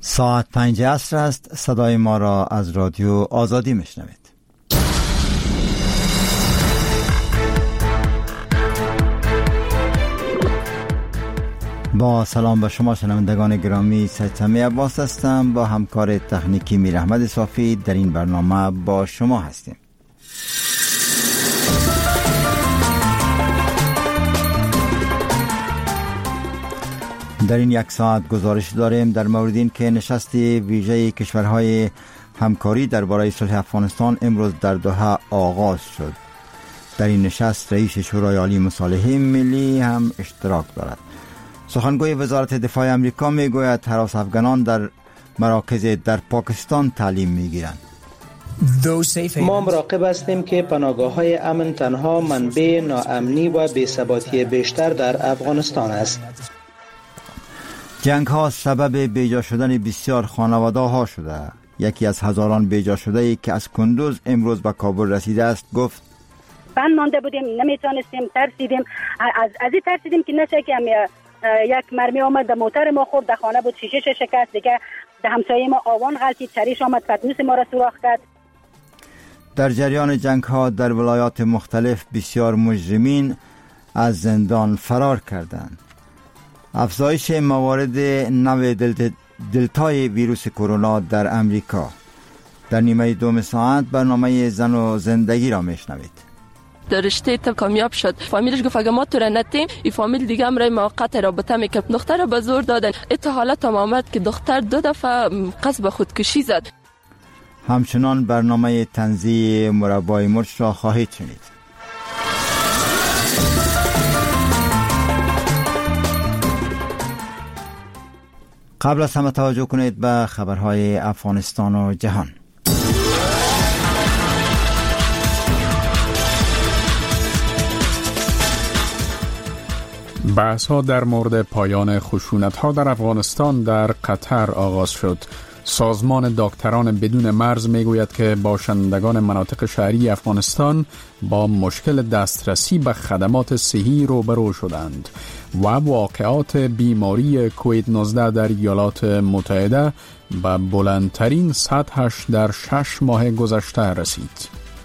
ساعت 5 عصر است. صدای ما را از رادیو آزادی میشنوید. با سلام به شما شنوندگان گرامی، سید سمی عباس هستم. با همکار تکنیکی میر احمد صافی در این برنامه با شما هستیم. در این یک ساعت گزارش داریم در مورد این که نشست ویژه کشورهای همکاری درباره صلح افغانستان امروز در دوحه آغاز شد. در این نشست رئیس شورای عالی مصالحه ملی هم اشتراک دارد. سخنگوی وزارت دفاع امریکا میگوید هراس افغانان در مراکز در پاکستان تعلیم میگیرند. ما مراقب هستیم که پناهگاه‌های امن تنها منبع ناامنی و بی‌ثباتی بیشتر در افغانستان است. جنگ ها سبب بیجا شدن بسیار خانواده ها شده. یکی از هزاران بیجا شده که از کندوز امروز به کابل رسیده است گفت بند مانده بودیم، نمیتونستیم، ترسیدیم. از این ترسیدیم که نشه که یک مرمی آمد در موتر ما خورد، در خانه بود، شیشه شکست، دیگه در همسایه ما آوان غلطید، چریش آمد پتنوس ما را سوراخ کرد. در جریان جنگ ها در ولایات مختلف بسیار مجرمین از زندان فرار کردند. افزایش موارد نو دلتای ویروس کرونا در امریکا. در نیمه دوم ساعت برنامه زن و زندگی را میشنوید. در رشته تا کامیاب شد. فامیلش گفت اگه ما تو را نتیم، این فامیل دیگه هم رای موقت رابطه میکرد. دختر را به زور دادن. ات حالت هم آمد که دختر 2 دفعه قصد به خودکشی زد. همچنان برنامه تنزیه مربای مرچ را خواهید شنید. قبل از همه توجه کنید به خبرهای افغانستان و جهان. بحث‌ها در مورد پایان خشونت‌ها در افغانستان در قطر آغاز شد. سازمان دکتران بدون مرز میگوید که باشندگان مناطق شهری افغانستان با مشکل دسترسی به خدمات صحی روبرو شدند و واقعات بیماری کووید 19 در ایالات متحده به بلندترین سطحش در 6 ماه گذشته رسید.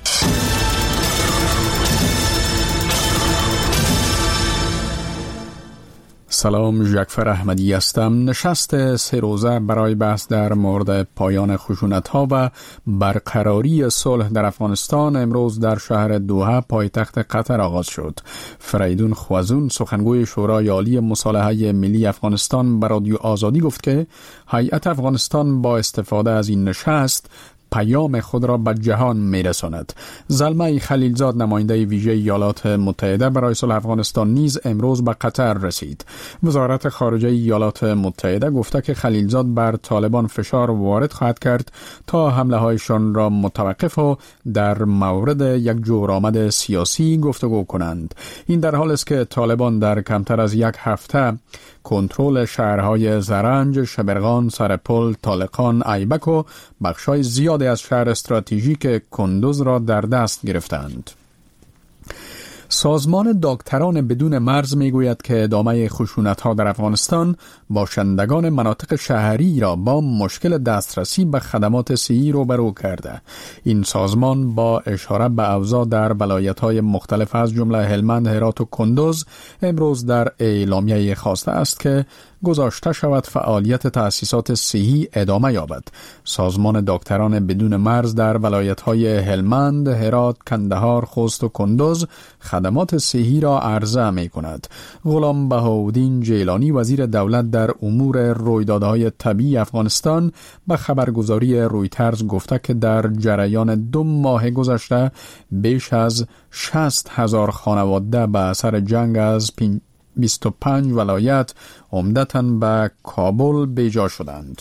سلام، ژکفر احمدی هستم. نشست 3 روزه برای بحث در مورد پایان خشونت‌ها و برقراری صلح در افغانستان امروز در شهر دوحه پایتخت قطر آغاز شد. فریدون خوازون سخنگوی شورای عالی مصالحه ملی افغانستان به رادیو آزادی گفت که هیئت افغانستان با استفاده از این نشست پیام خود را به جهان میرساند. زلمه خلیلزاد نماینده ویژه ایالات متحده برای صلح افغانستان نیز امروز به قطر رسید. وزارت خارجه ایالات متحده گفته که خلیلزاد بر طالبان فشار وارد خواهد کرد تا حمله هایشان را متوقف و در مورد یک جورآمد سیاسی گفتگو کنند. این در حالی است که طالبان در کمتر از 1 هفته کنترل شهرهای زرنج، شبرغان، سرپل، طالقان، ایبک و بخشای زیادی از شهر استراتژیک کندوز را در دست گرفتند. سازمان دکتران بدون مرز میگوید که ادامه خشونت‌ها در افغانستان باشندگان مناطق شهری را با مشکل دسترسی به خدمات صحی روبرو کرده. این سازمان با اشاره به اوضاع در ولایت‌های مختلف از جمله هلمند، هرات و کندوز امروز در اعلامیه خواسته است که گذاشته شود فعالیت تأسیسات صحی ادامه یابد. سازمان دکتران بدون مرز در ولایت‌های هلمند، هرات، کندهار، خوست و کندوز خدمات صحی را عرضه می‌کند. غلام بهاءالدین جیلانی وزیر دولت در امور رویدادهای طبیعی افغانستان به خبرگزاری رویترز گفته که در جریان 2 ماه گذشته بیش از 60,000 خانواده به اثر جنگ از 25 ولایت عمدتاً به کابل بیجا شدند.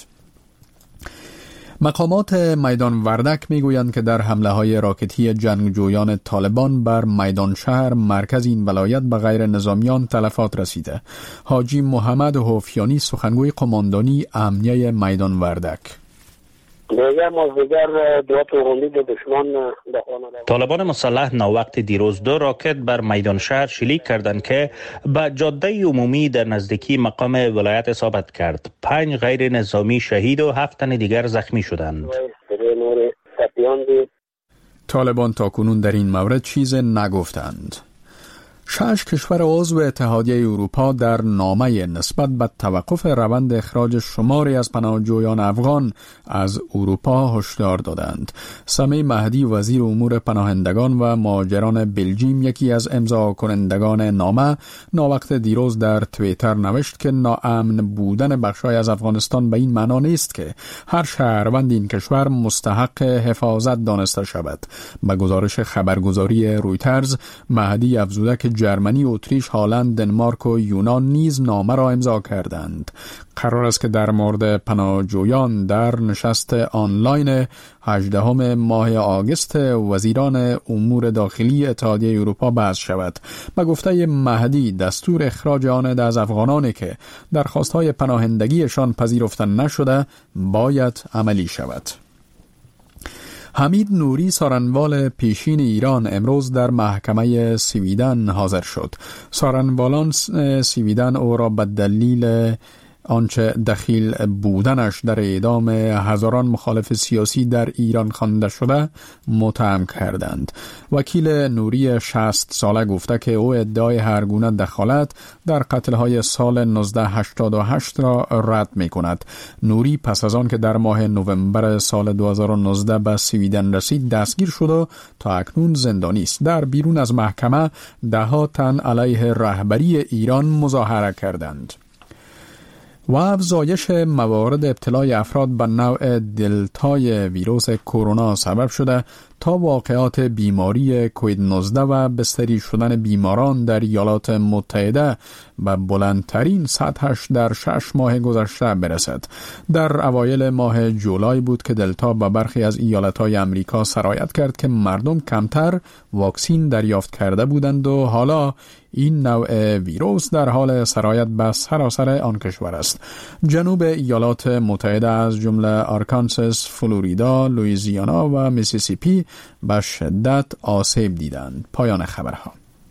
مقامات میدان وردک میگویند که در حمله های راکتی جنگجویان طالبان بر میدان شهر مرکز این ولایت به غیر نظامیان تلفات رسیده. حاجی محمد حوفیانی سخنگوی قماندانی امنیه میدان وردک: طالبان مسلح ناوقت دیروز 2 راکت بر میدان شهر شلیک کردند که به جاده عمومی در نزدیکی مقام ولایت اصابت کرد. 5 غیر نظامی شهید و 7 تن دیگر زخمی شدند. طالبان تاکنون در این مورد چیز نگفتند. 6 کشور عضو اتحادیه اروپا در نامه نسبت به توقف روند اخراج شماری از پناهجویان افغان از اروپا هشدار دادند. سمیع مهدی وزیر امور پناهندگان و مهاجران بلژیم یکی از امضا کنندگان نامه ناوقت دیروز در توییتر نوشت که ناامن بودن بخشای از افغانستان به این معنا نیست که هر شهروند این کشور مستحق حفاظت دانسته شود. به گزارش خبرگزاری رویترز مهدی افزوده که جرمنی، اتریش، هلند، دنمارک و یونان نیز نامه را امضا کردند. قرار است که در مورد پناهجویان در نشست آنلاین 18 ماه آگوست وزیران امور داخلی اتحادیه اروپا بحث شود. به گفته مهدی دستور اخراج آن از افغانانی که درخواست‌های پناهندگیشان پذیرفته نشده باید عملی شود. حمید نوری سارنوال پیشین ایران امروز در محکمه سویدن حاضر شد. سارنوالان سویدن او را به دلیل آنچه دخیل بودنش در اعدام هزاران مخالف سیاسی در ایران خوانده شده متهم کردند. وکیل نوری 60 ساله گفته که او ادعای هر گونه دخالت در قتل‌های سال 1988 را رد می‌کند. نوری پس از آن که در ماه نوامبر سال 2019 به سویدن رسید دستگیر شد و تا اکنون زندانی است. در بیرون از محکمه 10 تن علیه رهبری ایران مظاهره کردند. و افزایش موارد ابتلای افراد به نوع دلتای ویروس کرونا سبب شده تا واقعات بیماری کووید 19 و بستری شدن بیماران در ایالات متحده به بلندترین سطحش در 6 ماه گذشته برسد. در اوایل ماه جولای بود که دلتا به برخی از ایالت‌های امریکا سرایت کرد که مردم کمتر واکسین دریافت کرده بودند و حالا این نوع ویروس در حال سرایت به سراسر آن کشور است. جنوب ایالات متحده از جمله آرکانساس، فلوریدا، لوئیزیانا و میسیسیپی به شدت آسیب دیدند. پایان خبرها.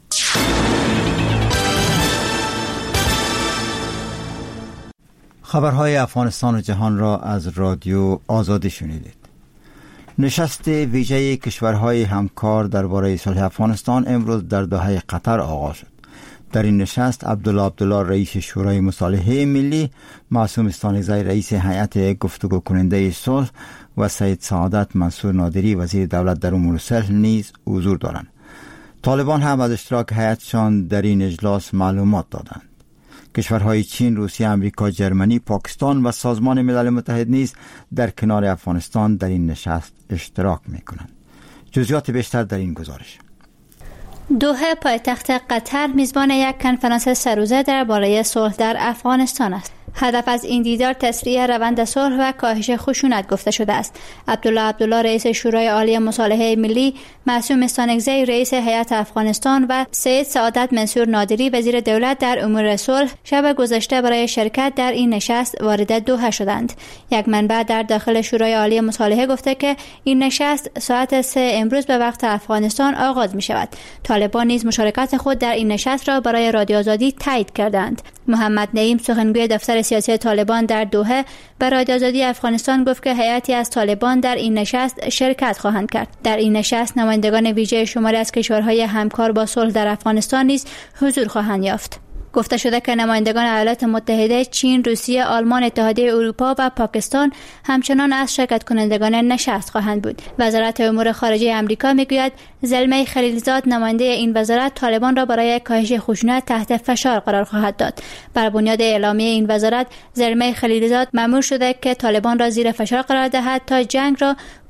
خبرهای افغانستان و جهان را از رادیو آزادی شنیدید. نشست ویژه کشورهای همکار درباره صلح افغانستان امروز در دوحه قطر آغاز شد. در این نشست عبدالله رئیس شورای مصالحه ملی، معصوم استانکزی رئیس هیئت گفتگو کننده صلح و سید سعادت منصور نادری وزیر دولت در امور صلح نیز حضور دارند. طالبان هم از اشتراک هیئتشان در این اجلاس معلومات دادند. کشورهای چین، روسیه، امریکا، جرمنی، پاکستان و سازمان ملل متحد نیز در کنار افغانستان در این نشست اشتراک می‌کنند. جزئیات بیشتر در این گزارش. دوحه پایتخت قطر میزبان یک کنفرانس سه‌روزه درباره صلح در افغانستان است. هدف از این دیدار تسریع روند صلح و کاهش خشونت گفته شده است. عبدالله رئیس شورای عالی مصالحه ملی، معصوم استانکزی رئیس هیئت افغانستان و سید سعادت منصور نادری وزیر دولت در امور صلح شب گذشته برای شرکت در این نشست وارد دوحه شدند. یک منبع در داخل شورای عالی مصالحه گفته که این نشست ساعت 3 امروز به وقت افغانستان آغاز می شود. طالبان نیز مشارکت خود در این نشست را برای رادیو آزادی تایید کردند. محمد نعیم سخنگوی دفتر سیاسی طالبان در دوحه به رادیو آزادی افغانستان گفت که هیئتی از طالبان در این نشست شرکت خواهند کرد. در این نشست نمایندگان ویژه شماری از کشورهای همکار با صلح در افغانستان نیز حضور خواهند یافت. گفته شده که نمایندگان ایالات متحده، چین، روسیه، آلمان، اتحادیه اروپا و پاکستان همچنان از شرکت کنندگان نشست خواهند بود. وزارت امور خارجه آمریکا میگوید زلمه خلیلزاد نماینده این وزارت طالبان را برای کاهش خشونت تحت فشار قرار خواهد داد. بر بنیاد اعلامیه این وزارت زلمه خلیلزاد مأمور شده که طالبان را زیر فشار قرار دهد تا جنگ را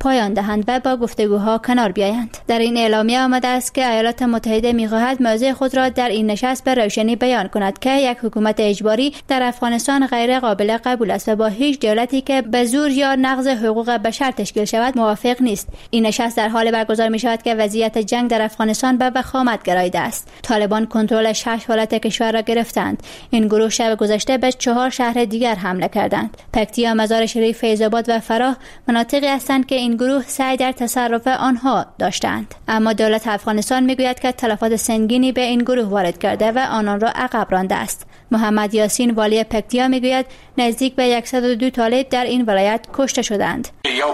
پایان دهند و با گفتگوها کنار بیایند. در این اعلامیه آمده است که ایالات متحده می‌خواهد موضع خود را در این نشست به روشنی بیان کند که یک حکومت اجباری در افغانستان غیر قابل قبول است و با هیچ دولتی که به زور یا نقض حقوق بشر تشکیل شود موافق نیست. این نشست در حال برگزار می‌شود که وضعیت جنگ در افغانستان به وخامت گراییده است. طالبان کنترل 6 ولایت کشور را گرفتند. این گروه شب گذشته به 4 شهر دیگر حمله کردند. پکتیا، مزار شریف، فیض‌آباد و فراه مناطقی هستند که این گروه سعی در تصرف آنها داشتند. اما دولت افغانستان میگوید که تلفات سنگینی به این گروه وارد کرده و آنان را عقب رانده است. محمد یاسین والی پکتیا میگوید نزدیک به 102 طالب در این ولایت کشته شدند.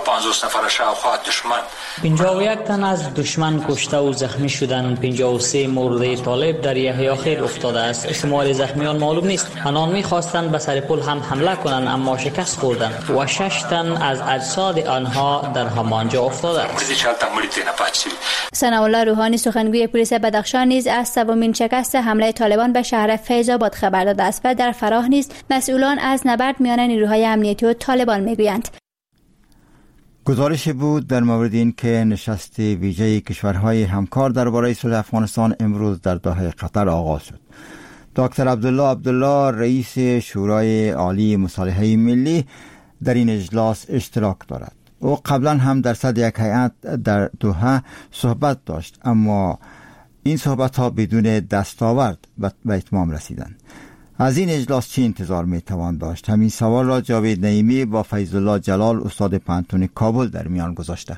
51 تن از دشمن کشته و زخمی شدند. 53 مورد طالب در یحیی خیل افتاده است. شمار زخمیان معلوم نیست. آنان می‌خواستند به سر پل هم حمله کنند اما شکست خوردند و 6 تن از اجساد آنها در همانجا افتاده است. ثناءالله روحانی سخنگوی پلیس بدخشان نیز از سومین شکست حمله طالبان به شهر فیض‌آباد خبر داده است و در فراه نیز مسئولان از نبرد میان نیروهای امنیتی و طالبان میگویند. گزارش بود در مورد این که نشست ویژه کشورهای همکار درباره صلح افغانستان امروز در دوحه قطر آغاز شد. دکتر عبدالله رئیس شورای عالی مصالحه ملی در این اجلاس اشتراک دارد. او قبلا هم در صدر یک هیئت در دوحه صحبت داشت اما این صحبت ها بدون دستاورد به اتمام رسیدند. از این اجلاس چی انتظار میتوان داشت؟ همین سوال را جاوید نعیمی با فیض الله جلال استاد پانتون کابل در میان گذاشته.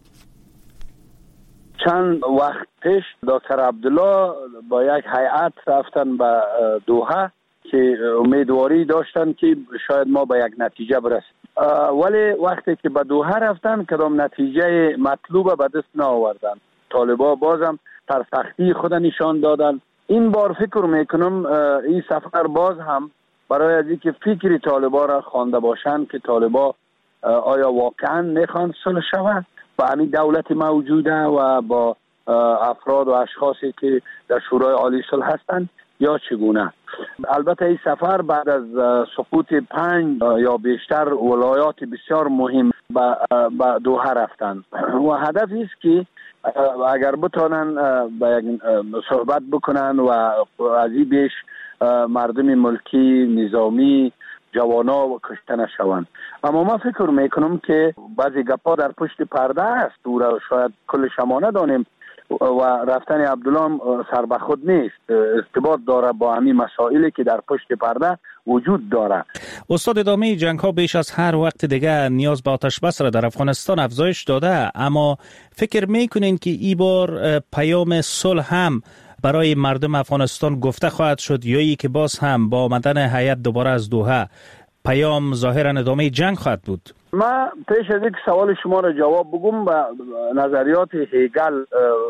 چند وقت پیش دکتر عبدالله با یک هیئت رفتن به دوحه که امیدواری داشتن که شاید ما به یک نتیجه برسیم، ولی وقتی که به دوحه رفتن کدام نتیجه مطلوبه به دست نآوردن. طالبا بازم سرسختی خود نشان دادن. این بار فکر میکنم این سفر باز هم برای از اینکه فکر طالبا را خوانده باشند که طالبا آیا واقعا میخوان صلح شود با همین دولت موجوده و با افراد و اشخاصی که در شورای عالی صلح هستند یا چگونه. البته این سفر بعد از سقوط 5 یا بیشتر ولایات بسیار مهم به دوحه رفتند و هدف است که اگر بتانن صحبت بکنن و از این بیش مردم ملکی، نظامی، جوانا کشته نشوند. اما من فکر میکنم که بعضی گپا در پشت پرده است، او را شاید کل شما ندانیم و رفتن عبدالله سر به خود نیست، ارتباط داره با همین مسائلی که در پشت پرده وجود داره. استاد، ادامه جنگ ها بیش از هر وقت دیگه نیاز به آتش بس را در افغانستان افزایش داده، اما فکر میکنین که این بار پیام صلح هم برای مردم افغانستان گفته خواهد شد یا ای که باز هم با آمدن هیئت دوباره از دوحه پیام ظاهرا ادامه جنگ خواهد بود؟ ما پیش از اینکه سوال شما را جواب بگم به نظریات هگل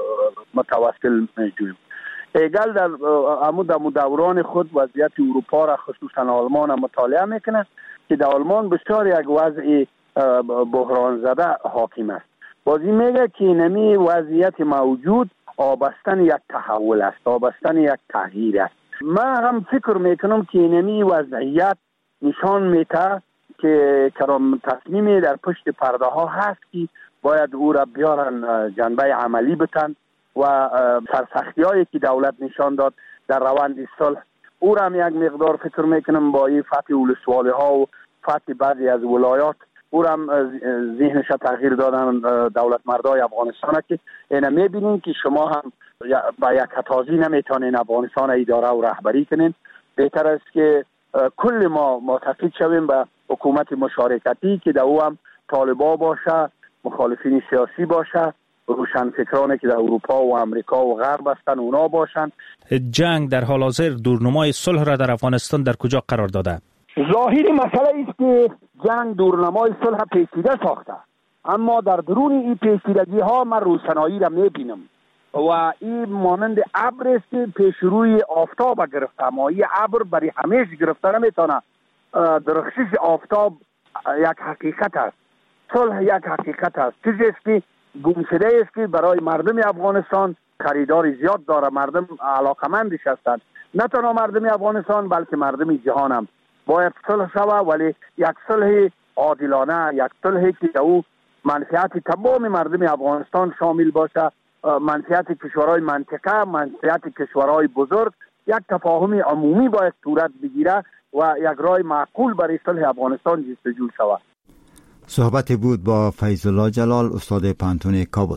متوسل می‌جویم. هگل در دوران خود وضعیت اروپا را خصوصا آلمان مطالعه میکنه که در آلمان بسیار یک وضع بحران زده حاکم است. بازی میگه که نمی وضعیت موجود آبستن یک تحول است، آبستن یک تغییر است. من هم فکر میکنم که نمی وضعیت نشان میده که کرام تصمیمی در پشت پرده ها هست که باید او را بیارن جنبه عملی بتن و سرسختی هایی که دولت نشان داد در روند صلح او را هم یک مقدار فکر میکنم با این فتح ولسوالی ها و فتح بعضی از ولایات او را هم ذهنش تغییر دادن دولت مردای افغانستان که اینا میبینین که شما هم با یک کتازی نمیتونین افغانستان اداره و رهبری کنین. بهتر است که کل ما متفق شویم به حکومت مشارکتی که در او هم طالبا باشه، مخالفین سیاسی باشه، روشنفکرانی که در اروپا و امریکا و غرب هستن اونا باشن. جنگ در حال حاضر دورنمای صلح را در افغانستان در کجا قرار داده؟ ظاهری مسئله است که جنگ دورنمای صلح پیچیده ساخته، اما در درون این پیچیدگی ها من روشنایی را میبینم و این مانند ابر است که پیش روی آفتاب گرفته، اما این ابر برای همیشه گرفته نمیتونه. درخشش آفتاب یک حقیقت است، صلح یک حقیقت است، چیزی است که گمشده است که برای مردم افغانستان خریدار زیاد داره، مردم علاقمندش هستند. نه تنها مردم افغانستان بلکه مردم جهان هم باید صلح شود، ولی یک صلح عادلانه، یک صلحی که او منفعت تمام مردم افغانستان شامل باشه، منفعت کشورهای منطقه، منفعت کشورهای بزرگ، یک تفاهم عمومی باید صورت بگیره و یک راه معقول برای صلح افغانستان جستجو شود. صحبت بود با فیض الله جلال، استاد پانتون کابل.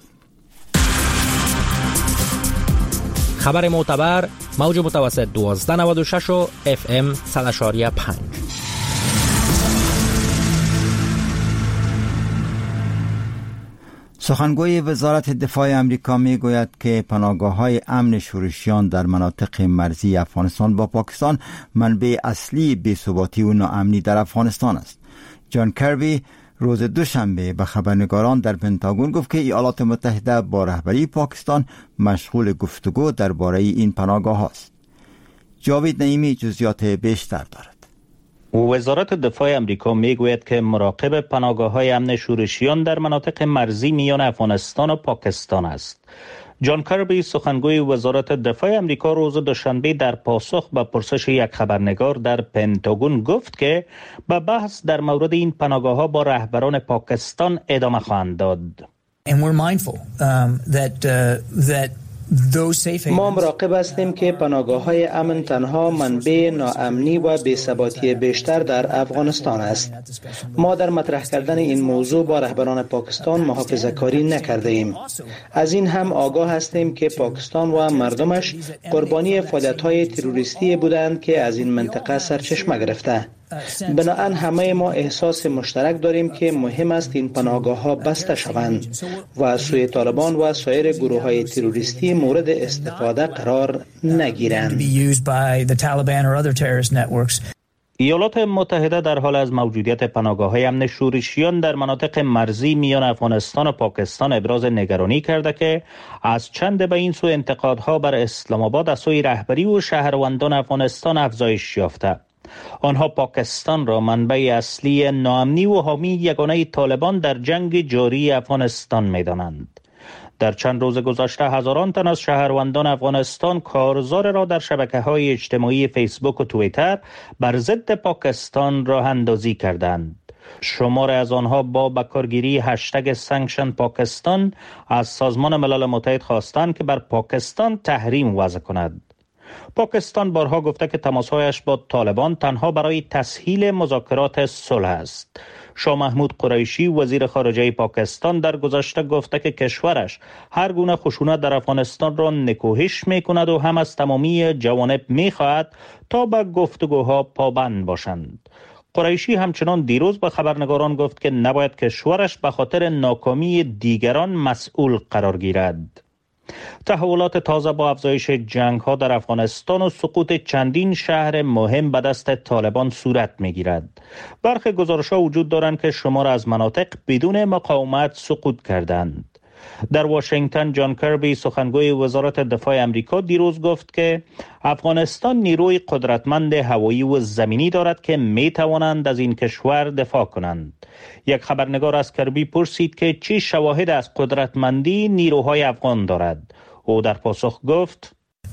خبر معتبر، موج متوسط 1296 و FM 100.5. سخنگوی وزارت دفاع امریکا می گوید که پناهگاه‌های امن شورشیان در مناطق مرزی افغانستان با پاکستان منبع اصلی بی‌ثباتی و ناامنی در افغانستان است. جان کربی روز دوشنبه به خبرنگاران در پنتاگون گفت که ایالات متحده با رهبری پاکستان مشغول گفتگو درباره این پناهگاه است. جاوید نعیمی جزئیات بیشتر دارد. وزارت دفاع امریکا میگوید که مراقب پناهگاه‌های امن شورشیان در مناطق مرزی میان افغانستان و پاکستان است. جان کربی سخنگوی وزارت دفاع امریکا روز دوشنبه در پاسخ به پرسش یک خبرنگار در پنتاگون گفت که به بحث در مورد این پناهگاه‌ها با رهبران پاکستان ادامه خواهند داد. ما مراقب هستیم که پناهگاه‌های امن تنها منبع ناامنی و بی‌ثباتی بیشتر در افغانستان است. ما در مطرح کردن این موضوع با رهبران پاکستان محافظه‌کاری نکرده ایم. از این هم آگاه هستیم که پاکستان و مردمش قربانی فعالیت‌های تروریستی بودند که از این منطقه سرچشمه گرفته. بنابراین همه ما احساس مشترک داریم که مهم است این پناهگاه‌ها بسته شوند و از سوی طالبان و سایر گروه‌های تروریستی مورد استفاده قرار نگیرند. ایالات متحده در حال از موجودیت پناهگاه‌های امن شورشیان در مناطق مرزی میان افغانستان و پاکستان ابراز نگرانی کرده که از چند به این سو انتقادها بر اسلام آباد از سوی رهبری و شهروندان افغانستان افزایش یافته. آنها پاکستان را منبع اصلی ناامنی و حامی یگانه طالبان در جنگ جاری افغانستان می‌دانند. در چند روز گذشته هزاران تن از شهروندان افغانستان کارزار را در شبکه‌های اجتماعی فیسبوک و توییتر بر ضد پاکستان راه اندازی کردند. شمار از آنها با بکارگیری هشتگ سانکشن پاکستان از سازمان ملل متحد خواستند که بر پاکستان تحریم وضع کند. پاکستان بارها گفته که تماسهایش با طالبان تنها برای تسهیل مذاکرات صلح است. شاه محمود قریشی وزیر خارجه پاکستان در گذشته گفته که کشورش هر گونه خشونت در افغانستان را نکوهش می‌کند و هم از تمامی جوانب می‌خواهد تا به گفتگوها پابند باشند. قریشی همچنان دیروز به خبرنگاران گفت که نباید کشورش به خاطر ناکامی دیگران مسئول قرار گیرد. تحولات تازه با افزایش جنگ‌ها در افغانستان و سقوط چندین شهر مهم به دست طالبان صورت می‌گیرد. برخی گزارش‌ها وجود دارند که شمار از مناطق بدون مقاومت سقوط کردند. در واشنگتن جان کربی سخنگوی وزارت دفاع امریکا دیروز گفت که افغانستان نیروی قدرتمند هوایی و زمینی دارد که می‌توانند از این کشور دفاع کنند. یک خبرنگار از کربی پرسید که چه شواهد از قدرتمندی نیروهای افغان دارد. او در پاسخ گفت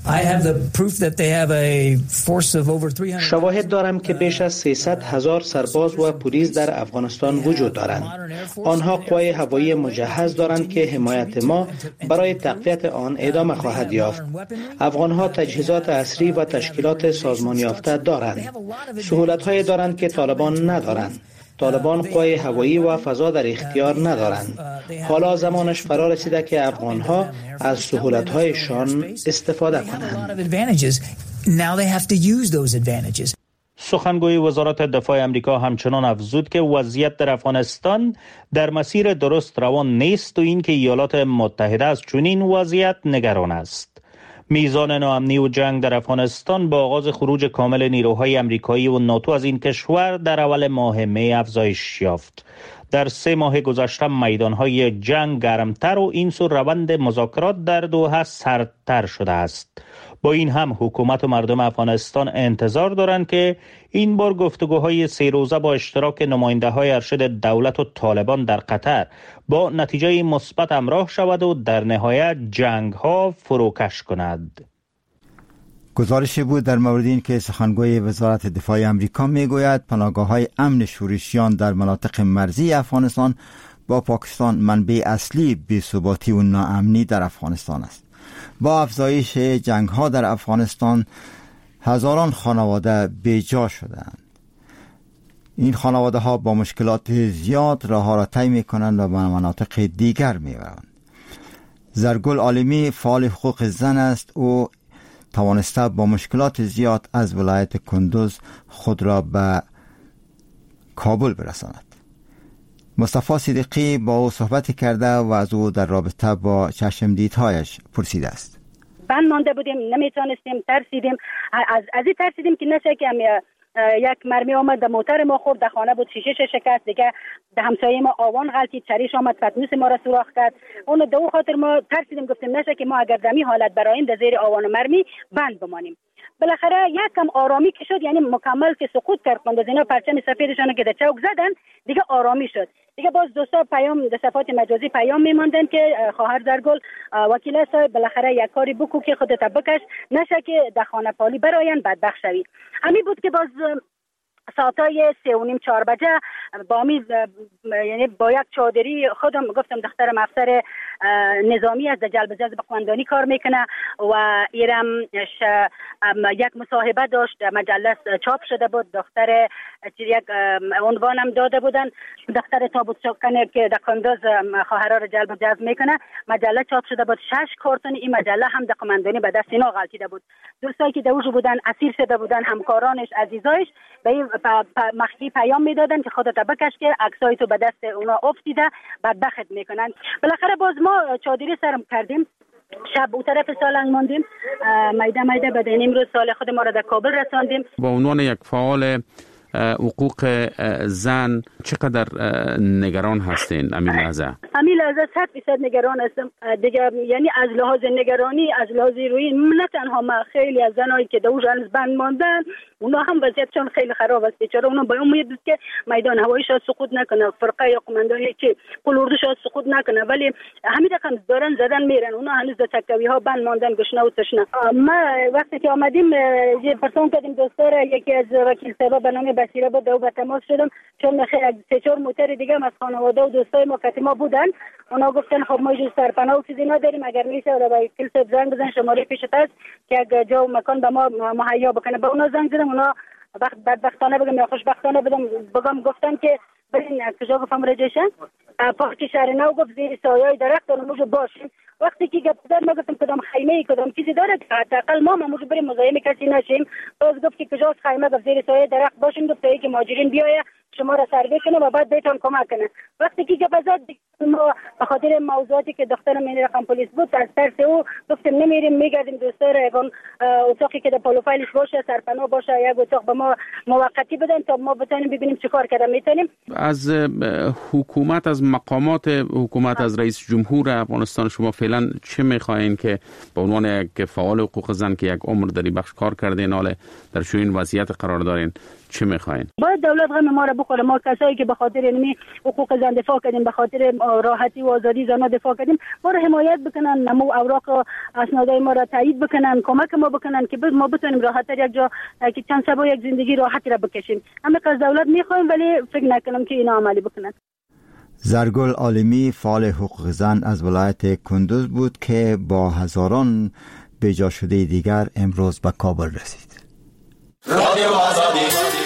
شواهد دارم که بیش از 300,000 سرباز و پلیس در افغانستان وجود دارند. آنها قوای هوایی مجهز دارند که حمایت ما برای تقویت آن ادامه خواهد یافت. افغانها تجهیزات عصری و تشکیلات سازمان یافته دارند. سهولت‌هایی دارند که طالبان ندارند. طالبان قوای هوایی و فضا در اختیار ندارند. حالا زمانش فرا رسیده که افغانها از سهولت‌هایشان استفاده کنند. سخنگوی وزارت دفاع امریکا همچنان افزود که وضعیت در افغانستان در مسیر درست روان نیست و اینکه ایالات متحده از چنین وضعیت نگران است. میزان ناامنی و جنگ در افغانستان با آغاز خروج کامل نیروهای امریکایی و ناتو از این کشور در اول ماه می افزایش یافت. در 3 ماه گذشته میدانهای جنگ گرمتر و این سو روند مذاکرات در دوحه سردتر شده است. با این هم حکومت و مردم افغانستان انتظار دارند که این بار گفتگوهای 3 روزه با اشتراک نماینده‌های ارشد دولت و طالبان در قطر با نتیجه مثبت همراه شود و در نهایت جنگ‌ها فروکش کند. گزارشی بود در مورد این که سخنگوی وزارت دفاع امریکا میگوید پناهگاه‌های امن شورشیان در مناطق مرزی افغانستان با پاکستان منبع اصلی بی‌ثباتی و ناامنی در افغانستان است. با افزایش جنگ‌ها در افغانستان هزاران خانواده بیجا شدند. این خانواده ها با مشکلات زیاد راه ها را طی می کنند و به مناطق دیگر می برند. زرگل عالمی فعال حقوق زن است. او توانسته با مشکلات زیاد از ولایت کندوز خود را به کابل برساند. مصطفی صدیقی با او صحبت کرده و از او در رابطه با چشمدیدهایش پرسیده است. بند مانده بودیم، نمیتونستیم، ترسیدیم. از این ترسیدیم که نشه که یک مرمی آمد در موتر ما خورد، در خانه بود، شیشه شکست، دیگه در همسایه ما آوان غلطید، چریش آمد پتنوس ما را سوراخ کرد. اون دو خاطر ما ترسیدیم، گفتیم نشه که ما اگر دمی حالت برایم در زیر آوان مرمی بند بمانیم. بالاخره یک کم آرامی که شد، یعنی مکمل که سقوط کرد، از اینا پرچم سفیدشان که در چوک زدن دیگه آرامی شد. دیگه باز دوستا پیام در صفحات مجازی پیام میماندن که خواهر زرگل وکیل صاحب بالاخره یک کاری بکو که خودت بکش، نشه که در خانه پالی براین بدبخت شوی. همین بود که باز ساعتای 3:30-4 بجه یعنی با یک چادری خودم گفتم دخترم افسر نظامی از جلب جذب قماندانی کار میکنه و ایرم یک مصاحبه داشت، مجله چاپ شده بود، دختر یک عنوانم داده بودن، دختر تابوت شکنه که در کندوز خواهرها را جلب جذب میکنه، مجله چاپ شده بود. 6 کارتون این مجله هم در قماندانی به دست اینا غلطیده بود. دوستایی که دوجو بودن اسیر شده بودن، همکارانش، عزیزایش به مخفی پیام میدادن که خودت بکش که عکسای تو به دست اونا افتیده بدبخت میکنن. بالاخره باز ما چادری سرم کردیم، شب او طرف سالنگ ماندیم، میده بعد امروز سال خود ما را در کابل رساندیم. با عنوان یک فعال حقوق زن چقدر نگران هستین همین لحظه؟ همین لحظه 100% نگران هستم دیگه، یعنی از لحاظ نگرانی، از لحاظ روی نه تنها ما، خیلی از زنایی که دوش هنوز بند ماندن اونا هم وضعیتشون خیلی خراب است. بیچاره اونا با امید است که میدان هوایی شاید سقوط نکنه، فرقه یا قماندانی که پل اردو شاید سقوط نکنه، ولی همین رقم دارن زدن میرن. اونا هنوز در چکوی ها بند ماندن، گشنه و تشنه. ما وقتی که آمدیم یه پرسون کردیم دوستار، یکی از وکیل صاحب به نام بصیره بود، دو به تماس شدم چون 3-4 موتر دیگه از خانواده و دوستای ما که ما بودن، اونا گفتن خب ما جو سرپناه و چیزی نداریم، اگر میشه به وکیل صاحب زنگ بزن، شماره پیشت هست که اگر جا و مکان به ما مهیا بکنه. به اونا زنگ زدم، اونا بدبختانه بگم یا خوشبختانه بگم گفتن که برین کجا، گفتم رجشن پاکی شهر نو، گفت زیر سایه درخت اونموجو باشیم. وقتی که گفت ما گفتم کدام خیمه کدام چیزی داره که حداقل ما موجود بریم مزاحم کسی نشیم. باز گفت که کجاست خیمه، گفت زیر سایه درخت باشیم، گفت که مهاجرین بیایه شما را سروی کنه و بعد بهتون کمک کنه. وقتی که گفت ما به خاطر موضوعاتی که دخترم این رقم پلیس بود از ترس او گفتیم نمیریم، میگردیم دوستار اگون اتاقی که در پالوفایلش باشه، سرپناه باشه، یک اتاق به ما موقتی بدن تا ما بتونیم ببینیم چه کار کردن میتونیم. از حکومت، از مقامات حکومت، از رئیس جمهور افغانستان شما فعلا چه میخواین که به عنوان یک فعال حقوق زن که یک عمر در این بخش کار کردین، حالا در چنین وضعیت قرار دارین، چه میخواین؟ باید دولت غم ما را بخوره. ما کسایی که به خاطر اینمی حقوق زن دفاع کردیم، به خاطر راحتی و آزادی زنان دفاع کردیم، ما را حمایت بکنن، نمو اوراق و اسنادای ما را تایید بکنن، کمک ما بکنن که ما بتونیم راحت‌تر یک جا که چند شب یک زندگی راحتی را بکشیم. همه از دولت میخوایم، ولی فکر نکنم که اینا عملی بکنن. زرگل عالمی فعال حقوق زن از ولایت کندوز بود که با هزاران بیجا شده دیگر امروز به کابل رسید. رادیو آزادی.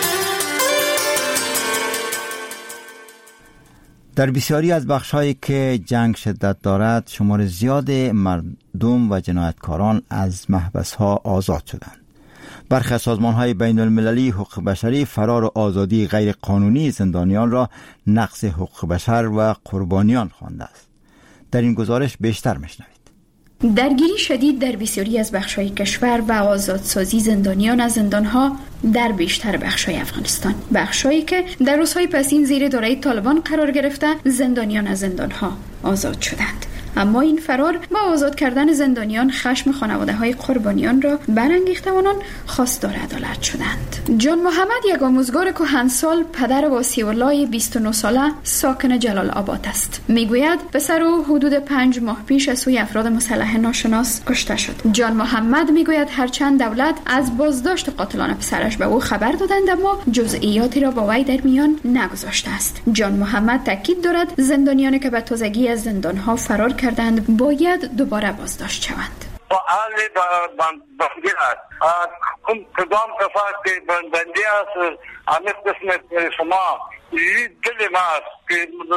در بسیاری از بخش‌هایی که جنگ شدت دارد، شمار زیاد مردم و جنایتکاران از محبس‌ها آزاد شدند. برخی از سازمان‌های بین‌المللی حقوق بشری فرار و آزادی غیر قانونی زندانیان را نقض حقوق بشر و قربانیان خوانده است. در این گزارش بیشتر میشنوید. درگیری شدید در بسیاری از بخش‌های کشور و آزادسازی زندانیان از زندان‌ها در بیشتر بخش‌های افغانستان، بخش‌هایی که در روزهای پسین زیر دارایی طالبان قرار گرفته، زندانیان از زندان‌ها آزاد شدند. اما این فرار با آزاد کردن زندانیان خشم خانواده‌های قربانیان را برانگیخته و آنان خواستار عدالت شدند. جان محمد یک آموزگار کهنسال، پدر با سیولای 29 ساله ساکن جلال آباد است. میگوید پسر او حدود 5 ماه پیش از سوی افراد مسلح ناشناس کشته شد. جان محمد میگوید هرچند دولت از بازداشت قاتلان پسرش به او خبر دادند اما جزئیاتی را با وی در میان نگذاشته است. جان محمد تاکید دارد زندانیانی که به تازگی از زندانها فرار کردند باید دوباره بازداشت شوند. فعال بندی است. کدام کسان که بندی است همه قسم شما دل ما است که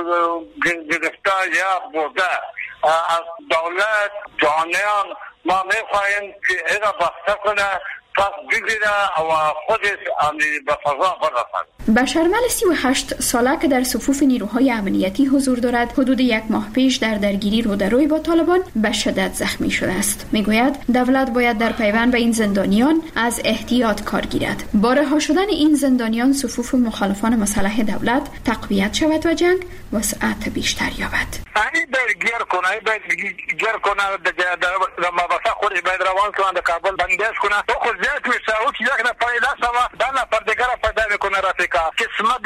گرفتار یا برده از دولت جانیان ما میخواهیم که اینا بخته کنه پس بگیره و خودش به فضا برسد. بشرمل 38 ساله که در صفوف نیروهای امنیتی حضور دارد حدود 1 ماه پیش در درگیری رودروی با طالبان به شدت زخمی شده است. میگوید دولت باید در پیوند به این زندانیان از احتیاط کار گیرد. با رها شدن این زندانیان صفوف مخالفان مسلح دولت تقویت شود و جنگ وسعت بیشتر یابد. این باید گیر کنه در مباحث خودش باید روان کنه در کابل بندش کنه تو خود زیاد میشه او که یک نفر لسه و در نفر دیگر پیدا میکنه رفیقا قسمت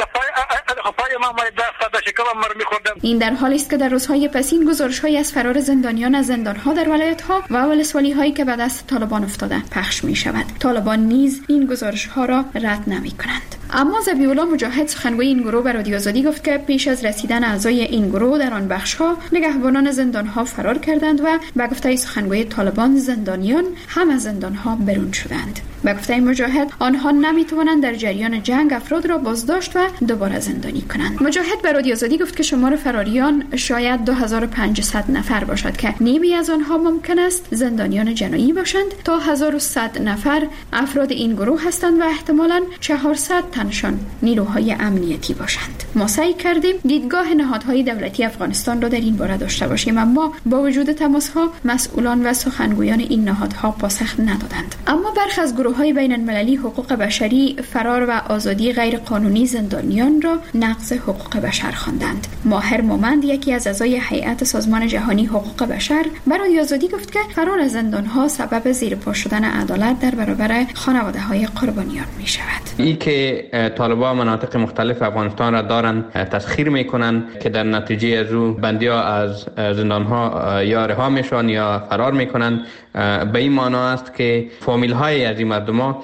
پای ما دست داشته که مرمی خوردم. این در حالی است که در روزهای پسین گزارش‌هایی از فرار زندانیان از زندان‌ها در ولایت‌ها و ولسوالی‌هایی که به دست طالبان افتاده پخش می‌شود. طالبان نیز این گزارش‌ها را رد نمی‌کنند. اما ذبیح‌الله مجاهد سخنگوی این گروه به رادیو آزادی گفت که پیش از رسیدن اعضای این گروه در آن بخش‌ها نگهبانان زندان‌ها فرار کردند و به گفته سخنگوی طالبان زندانیان هم از زندان‌ها برون شدند. به گفته مجاهد آنها نمی‌توانند در جریان جنگ افراد را بازداشت و دوباره زندانی کنند. مجاهد به رادیو آزادی گفت که شمار فراریان شاید 2500 نفر باشد که نیمی از آنها ممکن است زندانیان جنایی باشند تا 1100 نفر افراد این گروه هستند و احتمالاً 400 تنشان نیروهای امنیتی باشند. ما سعی کردیم دیدگاه نهادهای دولتی افغانستان را در این باره داشته باشیم اما با وجود تماس‌ها مسئولان و سخنگویان این نهادها پاسخ ندادند. اما برخی از گروه‌های بین‌المللی حقوق بشری فرار و آزادی غیر قانونی زندانیان را نقض حقوق بشر خواندند. ماهر مومند یکی از اعضای هیئت سازمان جهانی حقوق بشر به رادیو آزادی گفت که فرار از زندان‌ها سبب زیرپا شدن عدالت در برابر خانواده‌های قربانیان می‌شود. این که طالبان مناطق مختلف افغانستان را دارن تسخیر میکنن که در نتیجه از او بندی‌ها از زندان‌ها یا رها میشن یا فرار میکنن به این معنی است که فامیل‌های از این مردم‌ها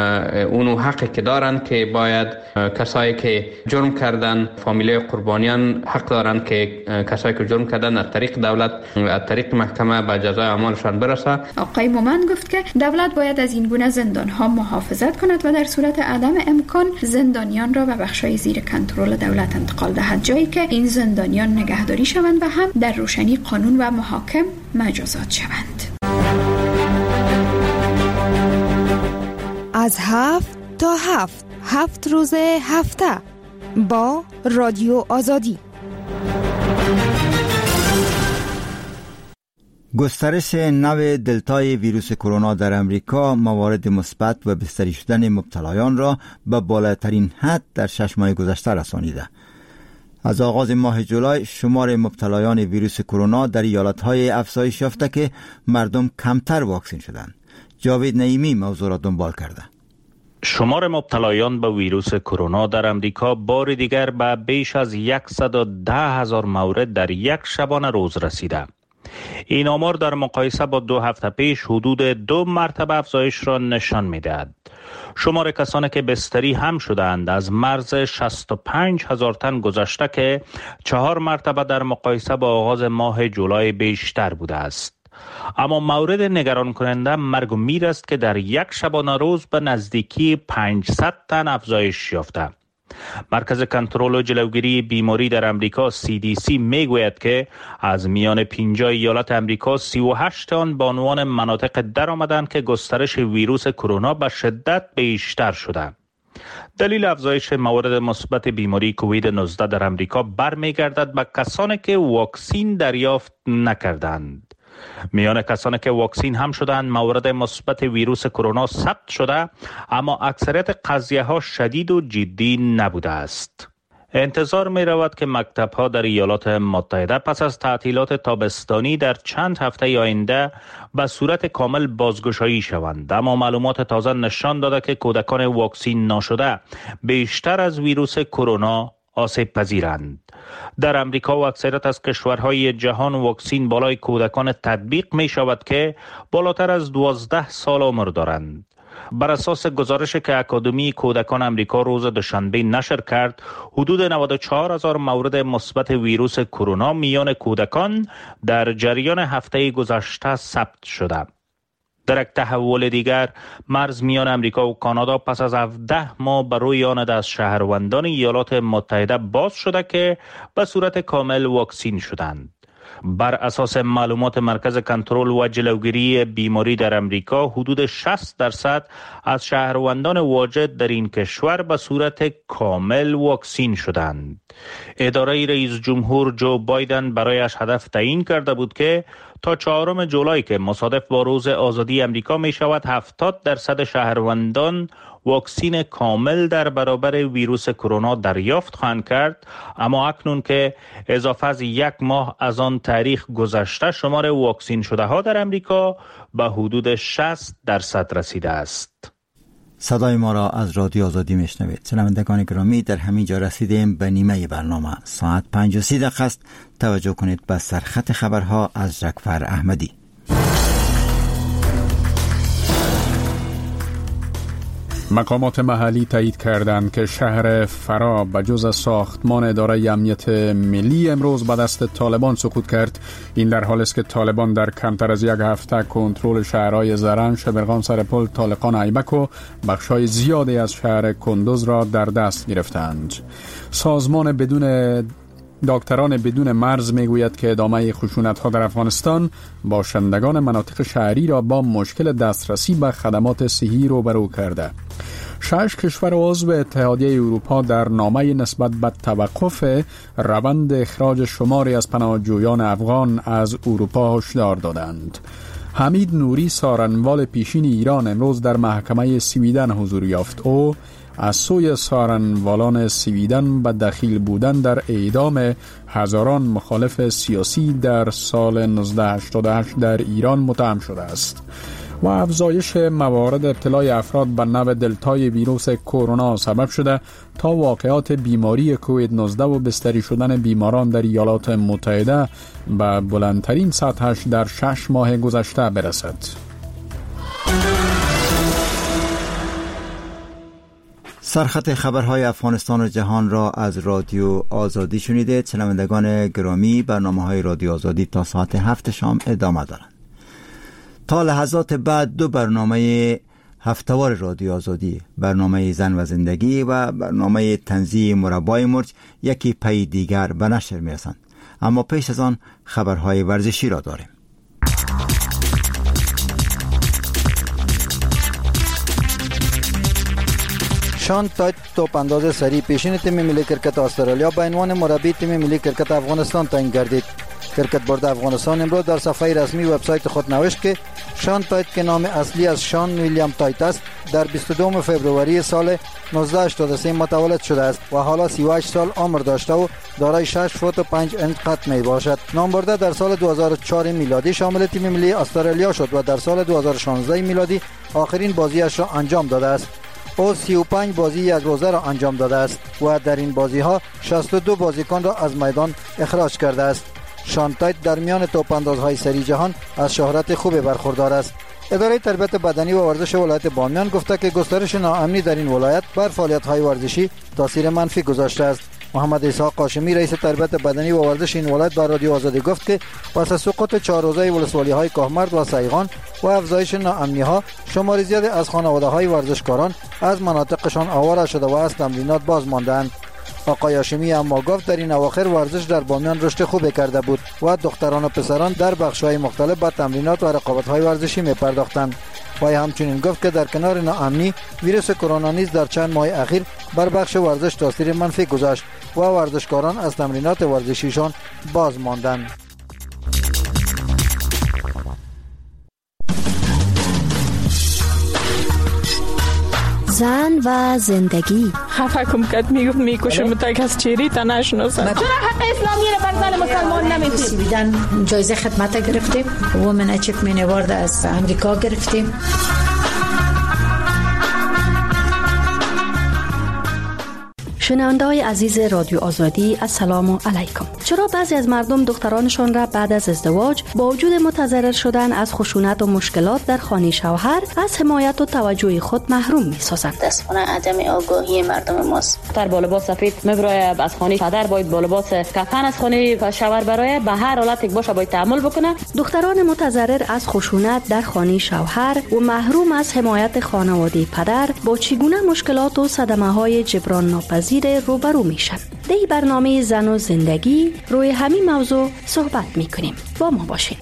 اونو حقی که دارن که باید کسایی که جرم کردن فامیل‌های قربانیان حق دارن که کسایی که جرم کردن از طریق دولت از طریق محکمه به جزای اعمالشان برسه. آقای مومند گفت که دولت باید از این گونه زندان‌ها محافظت کند و در صورت عدم امکان زندانیان را به بخش‌های زیر کنترل دولت انتقال دهد جایی که این زندانیان نگهداری شوند و هم در روشنی قانون و محاکم مجازات شوند. از 7 تا 7 روز هفته با رادیو آزادی. گسترش نو دلتای ویروس کرونا در امریکا موارد مثبت و بستری شدن مبتلایان را به بالاترین حد در 6 ماه گذشته رسانیده. از آغاز ماه جولای شمار مبتلایان ویروس کرونا در ایالت‌های افزایش یافته که مردم کمتر واکسین شدند. جاوید نعیمی موضوع را دنبال کرده. شمار مبتلایان به ویروس کرونا در امریکا بار دیگر به بیش از 110,000 مورد در یک شبانه روز رسیده. این آمار در مقایسه با 2 هفته پیش حدود 2 مرتبه افزایش را نشان می‌دهد. شمار کسانی که بستری هم شدند از مرز 65,000 تن گذشته که 4 مرتبه در مقایسه با آغاز ماه جولای بیشتر بوده است. اما مورد نگران کننده مرگ و میر است که در یک شبانه روز به نزدیکی 500 تن افزایش یافته. مرکز کنترل و جلوگیری بیماری در امریکا CDC میگوید که از میان 50 ایالت امریکا 38 آن به عنوان مناطق در آمدند که گسترش ویروس کرونا به شدت بیشتر شده. دلیل افزایش موارد مثبت بیماری کووید 19 در امریکا برمیگردد به کسانی که واکسین دریافت نکردند. میان کسانی که واکسین هم شدند موارد مثبت ویروس کرونا ثبت شده اما اکثریت قضیه ها شدید و جدی نبوده است. انتظار می رود که مکتب ها در ایالات متحده پس از تعطیلات تابستانی در چند هفته آینده به صورت کامل بازگشایی شوند، اما معلومات تازه نشان داده که کودکان واکسین نشده بیشتر از ویروس کرونا آسیب پذیرند. در امریکا و اکثریت از کشورهای جهان واکسین بالای کودکان تطبیق می شود که بالاتر از 12 سال عمر دارند. بر اساس گزارشی که اکادمی کودکان امریکا روز دوشنبه نشر کرد، حدود 94,000 مورد مثبت ویروس کرونا میان کودکان در جریان هفته گذشته ثبت شده. در یک تحول دیگر، مرز میان امریکا و کانادا پس از 17 ماه بر روی آن از شهروندان ایالات متحده باز شده که به صورت کامل واکسین شدند. بر اساس معلومات مرکز کنترل و جلوگیری بیماری در امریکا، حدود 60% از شهروندان واجد در این کشور به صورت کامل واکسین شدند. اداره رئیس جمهور جو بایدن برایش هدف تعیین کرده بود که تا 4 جولای که مصادف با روز آزادی امریکا می شود 70% شهروندان واکسین کامل در برابر ویروس کرونا دریافت خواهند کرد، اما اکنون که اضافه از 1 ماه از آن تاریخ گذشته، شمار واکسین شده ها در امریکا به حدود 60% رسیده است. صدای ما را از رادیو آزادی میشنوید. شنوندگان گرامی، در همین جا رسیدیم به نیمه برنامه. ساعت 5:30 است. توجه کنید به سرخط خبرها از جعفر احمدی. مقامات محلی تایید کردند که شهر فرا به جز ساختمان اداره امنیت ملی امروز به دست طالبان سقوط کرد. این در حالی است که طالبان در کمتر از 1 هفته کنترل شهرهای زرنج، شبرغان، سرپل، طالقان، ایبک و بخشای زیادی از شهر کندوز را در دست گرفتند. سازمان دکتران بدون مرز میگوید که ادامه خشونت‌ها در افغانستان باشندگان مناطق شهری را با مشکل دسترسی به خدمات صحی روبرو کرده. 6 کشور عضو اتحادیه اروپا در نامه نسبت به توقف روند اخراج شماری از پناهجویان افغان از اروپا هشدار دادند. حمید نوری، سارنوال پیشین ایران، امروز در محکمه سویدن حضور یافت. او از سوی سارنوالان سویدن به دخیل بودن در اعدام هزاران مخالف سیاسی در سال 1988 در ایران متهم شده است و افزایش موارد ابتلای افراد به نوع دلتای ویروس کرونا سبب شده تا واقعات بیماری کووید 19 و بستری شدن بیماران در ایالات متحده به بلندترین سطحش در 6 ماه گذشته برسد. سرخط خبرهای افغانستان و جهان را از رادیو آزادی شنیدید. شنوندگان گرامی، برنامه‌های رادیو آزادی تا ساعت 7 شام ادامه دارند. تا لحظات بعد 2 برنامه هفته‌وار رادیو آزادی، برنامه زن و زندگی و برنامه طنزی مربای مرج، یکی پی دیگر به نشر می‌رسند. اما پیش از آن خبرهای ورزشی را داریم. شان تایت توپ انداز سری پیشین تیم ملی کرکت استرالیا به عنوان مربی تیم ملی کرکت افغانستان تعیین گردید. کرکت بورد افغانستان امروز در صفحه رسمی وبسایت خود نوشت که شان تایت که نام اصلی از شان ویلیام تایت است، در 22 فوریه سال 1983 متولد شده است و حالا 38 سال عمر داشته و دارای 6 فوت و 5 انچ قد می باشد. نام برده در سال 2004 میلادی شامل تیم ملی استرالیا شد و در سال 2016 میلادی آخرین بازیش را انجام داده است. او 35 بازی یک روزه را انجام داده است و در این بازی ها 62 بازیکن را از میدان اخراج کرده است. شان تایت در میان توپ اندازهای سری جهان از شهرت خوب برخوردار است. اداره تربیت بدنی و ورزش ولایت بامیان گفته که گسترش ناامنی در این ولایت بر فعالیت‌های ورزشی تاثیر منفی گذاشته است. محمد اسحاق قاشمی رئیس تربیت بدنی و ورزش این ولایت به رادیو آزادی گفت که پس از سقوط 4 روزه ولسوالی‌های کهمرد و سیغان و افزایش ناامنی‌ها، شمار زیادی از خانواده‌های ورزشکاران از مناطقشان آواره شده و از تمرینات باز ماندند. آقای هاشمی اما گفت در این اواخر ورزش در بامیان رشد خوبی کرده بود و دختران و پسران در بخش‌های مختلف به تمرینات و رقابت‌های ورزشی می‌پرداختند. و همچنین گفت که در کنار ناامنی، ویروس کرونا نیز در چند ماه اخیر بر بخش ورزش تاثیر منفی گذاشت و ورزشکاران از تمرینات ورزشیشان باز ماندند. زن و زندگی، خفه کم کرد، میگفت میکشم تا کس چهره تا نشناسه. چرا حق اسلامی را بر زن مسلمان نمیدید؟ بیدن جایزه خدمت گرفتیم، وومن اچیومنت اوارد از امریکا گرفتیم. شنونده‌های عزیز رادیو آزادی، السلام علیکم. چرا بعضی از مردم دخترانشان را بعد از ازدواج با وجود متضرر شدن از خشونت و مشکلات در خانه شوهر از حمایت و توجه خود محروم می‌سازند؟ متأسفانه عدم آگاهی مردم ماست. دختر با لباس سفید میبره از خانه پدر، باید با لباس کفن از خانه شوهر برای به هر حالت یک باشه باید تحمل بکنه. دختران متضرر از خشونت در خانه شوهر و محروم از حمایت خانواده پدر با چگونه مشکلات و صدمه‌های جبران ناپذیر روبرو میشن. در برنامه زن و زندگی روی همین موضوع صحبت میکنیم. با ما باشید.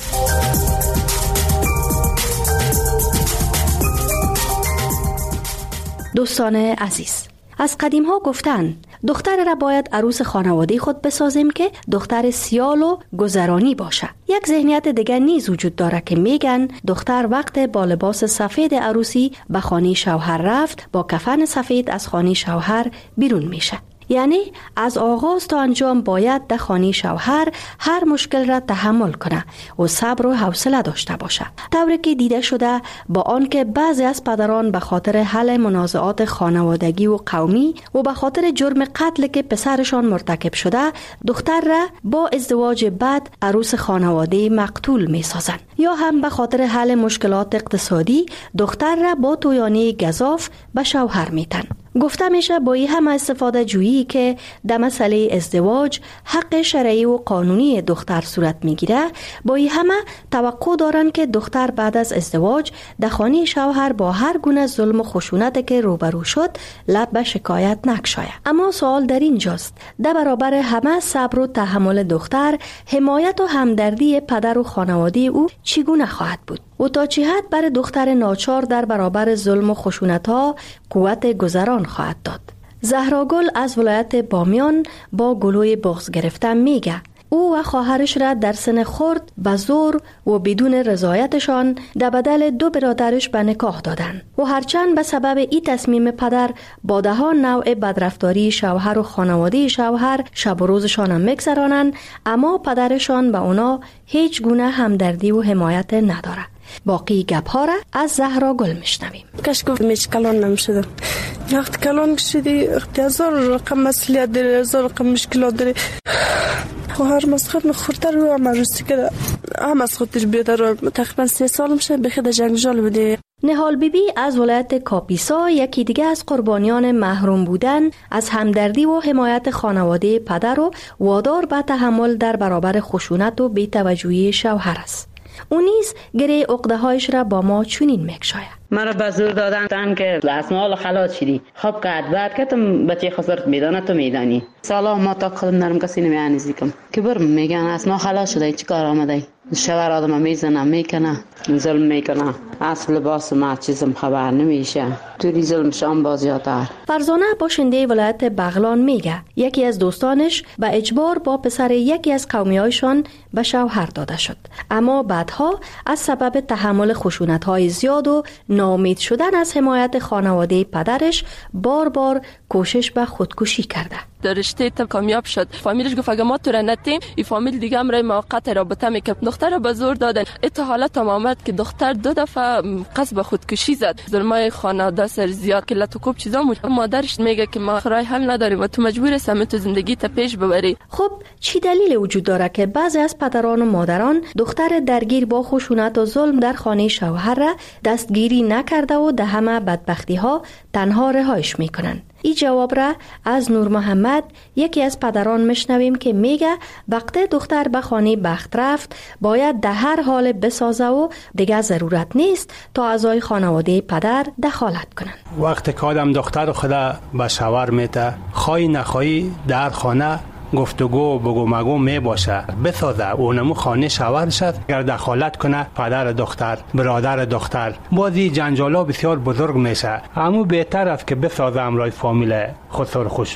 دوستان عزیز، از قدیم ها گفتن دختر را باید عروس خانواده خود بسازیم که دختر سیال و گذرانی باشه. یک ذهنیت دیگر نیز وجود داره که میگن دختر وقت با لباس سفید عروسی به خانه شوهر رفت، با کفن سفید از خانه شوهر بیرون میشه. یعنی از آغاز تا انجام باید در خانه شوهر هر مشکل را تحمل کنه و صبر و حوصله داشته باشه. طوری که دیده شده با آنکه بعضی از پدران به خاطر حل منازعات خانوادگی و قومی و به خاطر جرم قتل که پسرشان مرتکب شده دختر را با ازدواج بعد عروس خانواده مقتول می سازند، یا هم به خاطر حل مشکلات اقتصادی دختر را با تویانه گزاف به شوهر میتن. گفته میشه با این همه استفاده جویی که در مسئله ازدواج حق شرعی و قانونی دختر صورت میگیره، با این همه توقع دارن که دختر بعد از ازدواج در خانه شوهر با هر گونه ظلم و خشونت که روبرو شد لب به شکایت نگشاید. اما سوال در اینجاست، در برابر همه صبر و تحمل دختر حمایت و همدردی پدر و خانواده او چگونه خواهد بود؟ و تا چه حد بر دختر ناچار در برابر ظلم و خشونت‌ها قوت گذران خواهد داد؟ زهرا گل از ولایت بامیان با گلوی بغض گرفتن میگه او و خواهرش را در سن خرد و زور و بدون رضایتشان در بدل دو برادرش به نکاح دادن و هرچند به سبب این تصمیم پدر با ده ها نوع بدرفتاری شوهر و خانواده شوهر شب و روزشان هم میگذرانند، اما پدرشان به اونا هیچ گونه همدردی و حمایت نداره. باقی گپ ها را از زهرا گل میشنویم. کاش گفتم کلان نمیشدم. وقت کلان شدی هزار رقم مسئولیت داری، هزار رقم مشکلات داری. خواهر مسخت نخورتر رو هم عروسی کرده، هم از خودش بیادر. تقریبا 3 سال میشه بخی در جنگجال بوده. نهال بیبی از ولایت کاپیسا یکی دیگه از قربانیان محروم بودن از همدردی و حمایت خانواده پدر و وادار به تحمل در برابر خشونت و بی‌توجهی شوهر است. او نیز گره عقده‌هایش را با ما چنین میگشاید. مرا به زور دادن که اسمال خلاص شدی. خب که بعد که تو بچه خسرت میدانه تو میدانی. سالا ما تا خودم نرم کسی نمیانیزی کم که برم میگن اسما خلاص شده چی کار آمده شوهر آدم میزنه میکنه ظلم میکنه اصل لباس ما چیزم خبر نمیشه توی ظلم شام بازیاتر. فرزانه باشنده ولایت بغلان میگه یکی از دوستانش به اجبار با پسر یکی از قومیایشان به شوهر داده شد، اما بعدها از سبب تحمل خشونت‌های زیاد و ناامید شدن از حمایت خانواده پدرش بار بار کوشش به خودکشی کرده. در رشته تا کامیاب شد. فامیلش گفت اگه ما تو را نتیم این فامیل دیگه هم رای موقت رابطه میکرد. دختر را به زور دادن. ات حالت هم آمد که دختر 2 دفعه قصد خودکشی زد. ظلمای خانواده سر زیاد که لطوکوب چیزا مادرش میگه که ما رای حل نداریم و تو مجبور هستی تو زندگی تا پیش ببری. خب چی دلیل وجود داره که بعضی از پدران و مادران دختر درگیر با خشونت و ظلم در خانه شوهر را دستگیری نکرده و ده همه بدبختی ها تنها رهایش میکنن؟ این جواب را از نور محمد یکی از پدران مشنویم که میگه وقتی دختر به خانه بخت رفت باید در هر حال بسازه و دیگه ضرورت نیست تا اعضای خانواده پدر دخالت کنن. وقتی که آدم دختر خدا به شوهر میته خواهی نخواهی در خانه گفتگو بگو مگو می باشه بسازه اونمو خانه شوهر شد. اگر دخالت کنه پدر دختر برادر دختر بازی جنجالا بسیار بزرگ میشه. اما بهتر است که بسازه امرای فامیل خسر خوشو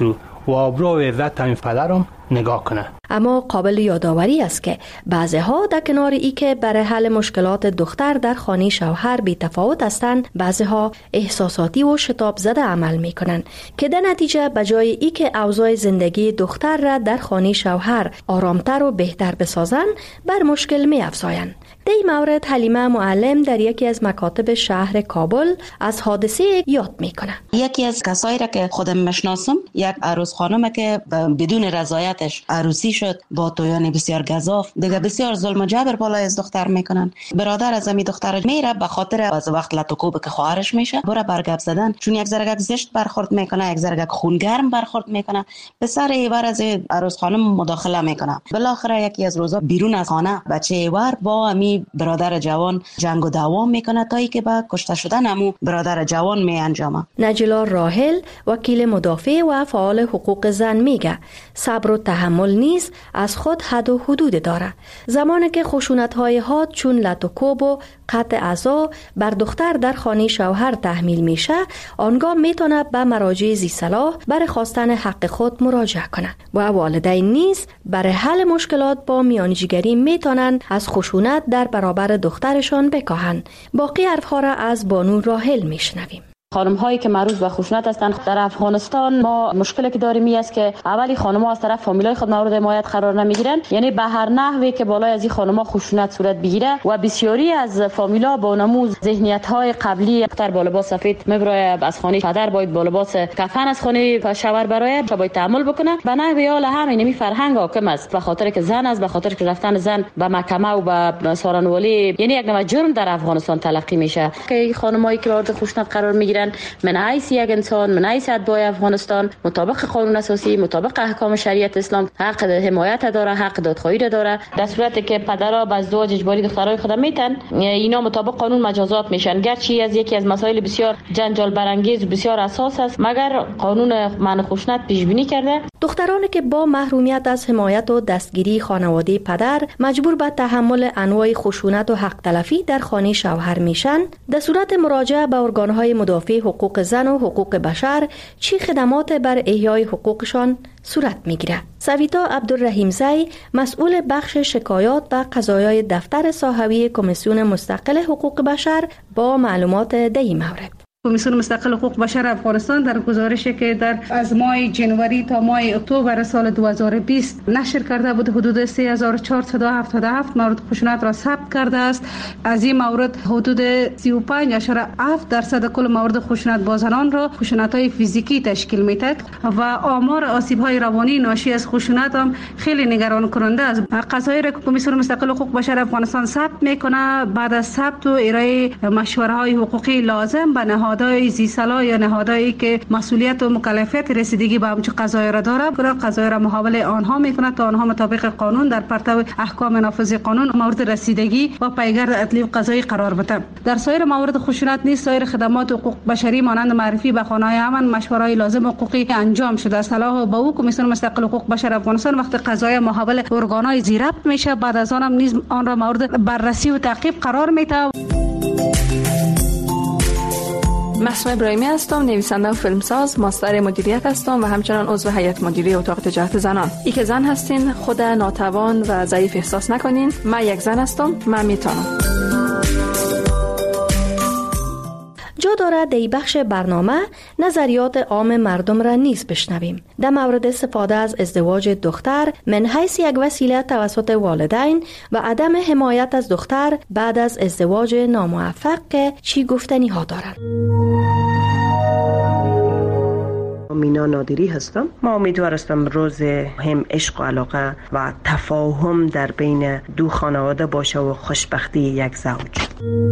و آبرو و عزت همین پدرم نگاه کنه. اما قابل یادآوری است که بعضی ها در کنار ای که برای حل مشکلات دختر در خانه شوهر بی تفاوت هستند، بعضی ها احساساتی و شتاب زده عمل می کنند که در نتیجه به جای ای که اوضاع زندگی دختر را در خانه شوهر آرامتر و بهتر بسازند، بر مشکل می افزایند. در این مورد حلیمه معلم در یکی از مکاتب شهر کابل از حادثه یاد می کنه. یکی از کسایی را که خودم میشناسم، یک عروس خانم که بدون رضایتش عروسی شد با تویان بسیار گزاف، دیگه بسیار ظلم و جبر بالای از دختر میکنن. برادر از امی دختر میره به خاطر از وقت لطوکوب که خواهرش میشه بره برگب زدن، چون یک ذره زشت برخورد میکنه، یک ذره خونگرم برخورد میکنه، به سر ایوار از عروس خانم مداخله میکنه. بالاخره یکی از روزا بیرون از خانه بچه ایوار با امی برادر جوان جنگ و دعوا میکنه تا اینکه با کشته شدن همو برادر جوان می انجامه. نجلا راحل وکیل مدافع و فعال حقوق زن میگه صبر و تحمل نیز از خود حد و حدود داره. زمانی که خشونت‌های حاد چون لطوکوب و قطع اعضا بر دختر در خانه شوهر تحمیل میشه، آنگاه میتونه به مراجع ذی صلاح برای خواستن حق خود مراجعه کنه و والدین نیز برای حل مشکلات با میانجیگری میتونن از خشونت در برابر دخترشان بکاهند. باقی حرفها را از بانو راحل میشنویم. خانم هایی که معروض به خشونت هستند در افغانستان، ما مشکلی که داریم است که اولی خانم ها از طرف فامیلای خود مورد حمایت قرار نمیگیرن، یعنی به هر نحوی که بالای از این خانم ها خشونت صورت بگیره و بسیاری از فامیلا با نموز ذهنیت های قبلی دختر با لباس سفید میبره از خانه پدر باید با لباس کفن از خانه شوهر برای باید تعامل بکنه، به نحوی حال همین می فرهنگ حاکم است، به خاطر که زن است، به خاطر که رفتن زن به محکمه و به سارنوالی یعنی یک نوع جرم در افغانستان تلقی میشه. که خانمایی که مورد خشونت قرار میگیرن من حیث یک انسان، من حیث اتباع افغانستان، مطابق قانون اساسی، مطابق احکام شریعت اسلام حق حمایت داره، حق دادخواهی داره. در صورتی که پدرها به ازدواج اجباری دخترای خود میتن، اینا مطابق قانون مجازات میشن، گرچه از یکی از مسائل بسیار جنجال برانگیز و بسیار اساس است، مگر قانون منع خشونت پیش بینی کرده. دخترانی که با محرومیت از حمایت و دستگیری خانواده پدر مجبور به تحمل انواع خشونت و حق تلفی در خانه شوهر میشن، در صورت مراجعه به ارگانهای مدافع حقوق زن و حقوق بشر چی خدمات بر احیای حقوقشان صورت میگیره؟ سویتا عبدالرحیم زی، مسئول بخش شکایات و قضایای دفتر ساحوی کمیسیون مستقل حقوق بشر، با معلومات در این مورد. کمیسیون مستقل حقوق بشر افغانستان در گزارشی که از ماه جنوری تا ماه اکتبر سال 2020 نشر کرده بود، حدود 3477 مورد خشونت را ثبت کرده است. از این مورد حدود 35.7% کل مورد خشونت با زنان را خشونت‌های فیزیکی تشکیل می‌دهد و آمار آسیب‌های روانی ناشی از خشونت هم خیلی نگران کننده است. قضایی را که کمیسیون مستقل حقوق بشر افغانستان ثبت می‌کنه، بعد از ثبت و ارائه مشوره‌های حقوقی لازم به نهادهای ذی صلاح یا نهادهایی که مسئولیت و مکلفیت رسیدگی به همچون قضایی را داره، قضایی را محول آنها می‌کند تا آنها مطابق قانون در پرتو احکام نافذ قانون مورد رسیدگی و پیگرد عدلی و قضایی قرار بده. در سایر موارد خشونت نیز سایر خدمات حقوق بشری مانند معرفی به خانه‌های امن، مشوره‌های لازم حقوقی انجام شده. صلاح به او کمیسیون مستقل حقوق بشر افغانستان وقتی قضایی محول ارگان‌های زی ربط میشه، بعد از آن هم نیز آن را مورد بررسی و تعقیب قرار میده. مسموع ابراهیمی هستم، نویسنده و فیلمساز، ماستر مدیریت هستم و همچنان عضو هیئت مدیره اتاق تجارت زنان. ای که زن هستین خود ناتوان و ضعیف احساس نکنین. من یک زن هستم، من میتونم. جا دارد در بخش برنامه نظریات عام مردم را نیز بشنویم در مورد استفاده از ازدواج دختر من حیث یک وسیله توسط والدین و عدم حمایت از دختر بعد از ازدواج ناموفق که چی گفتنی ها دارند. مینا نادری هستم. ما امیدوار هستم روز هم عشق و علاقه و تفاهم در بین دو خانواده باشه و خوشبختی یک زوج.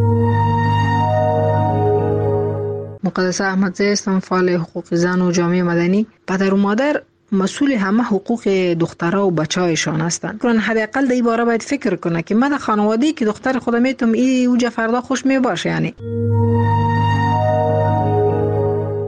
مقدسه احمدزی هستم، فعال حقوق زن و جامعه مدنی. پدر و مادر مسئول همه حقوق دخترها و بچه‌هایشان هستند. کلن حداقل در این باره باید فکر کنه که من خانواده‌ای که دختر خودم میتونم اوج فردا خوش می باشه. یعنی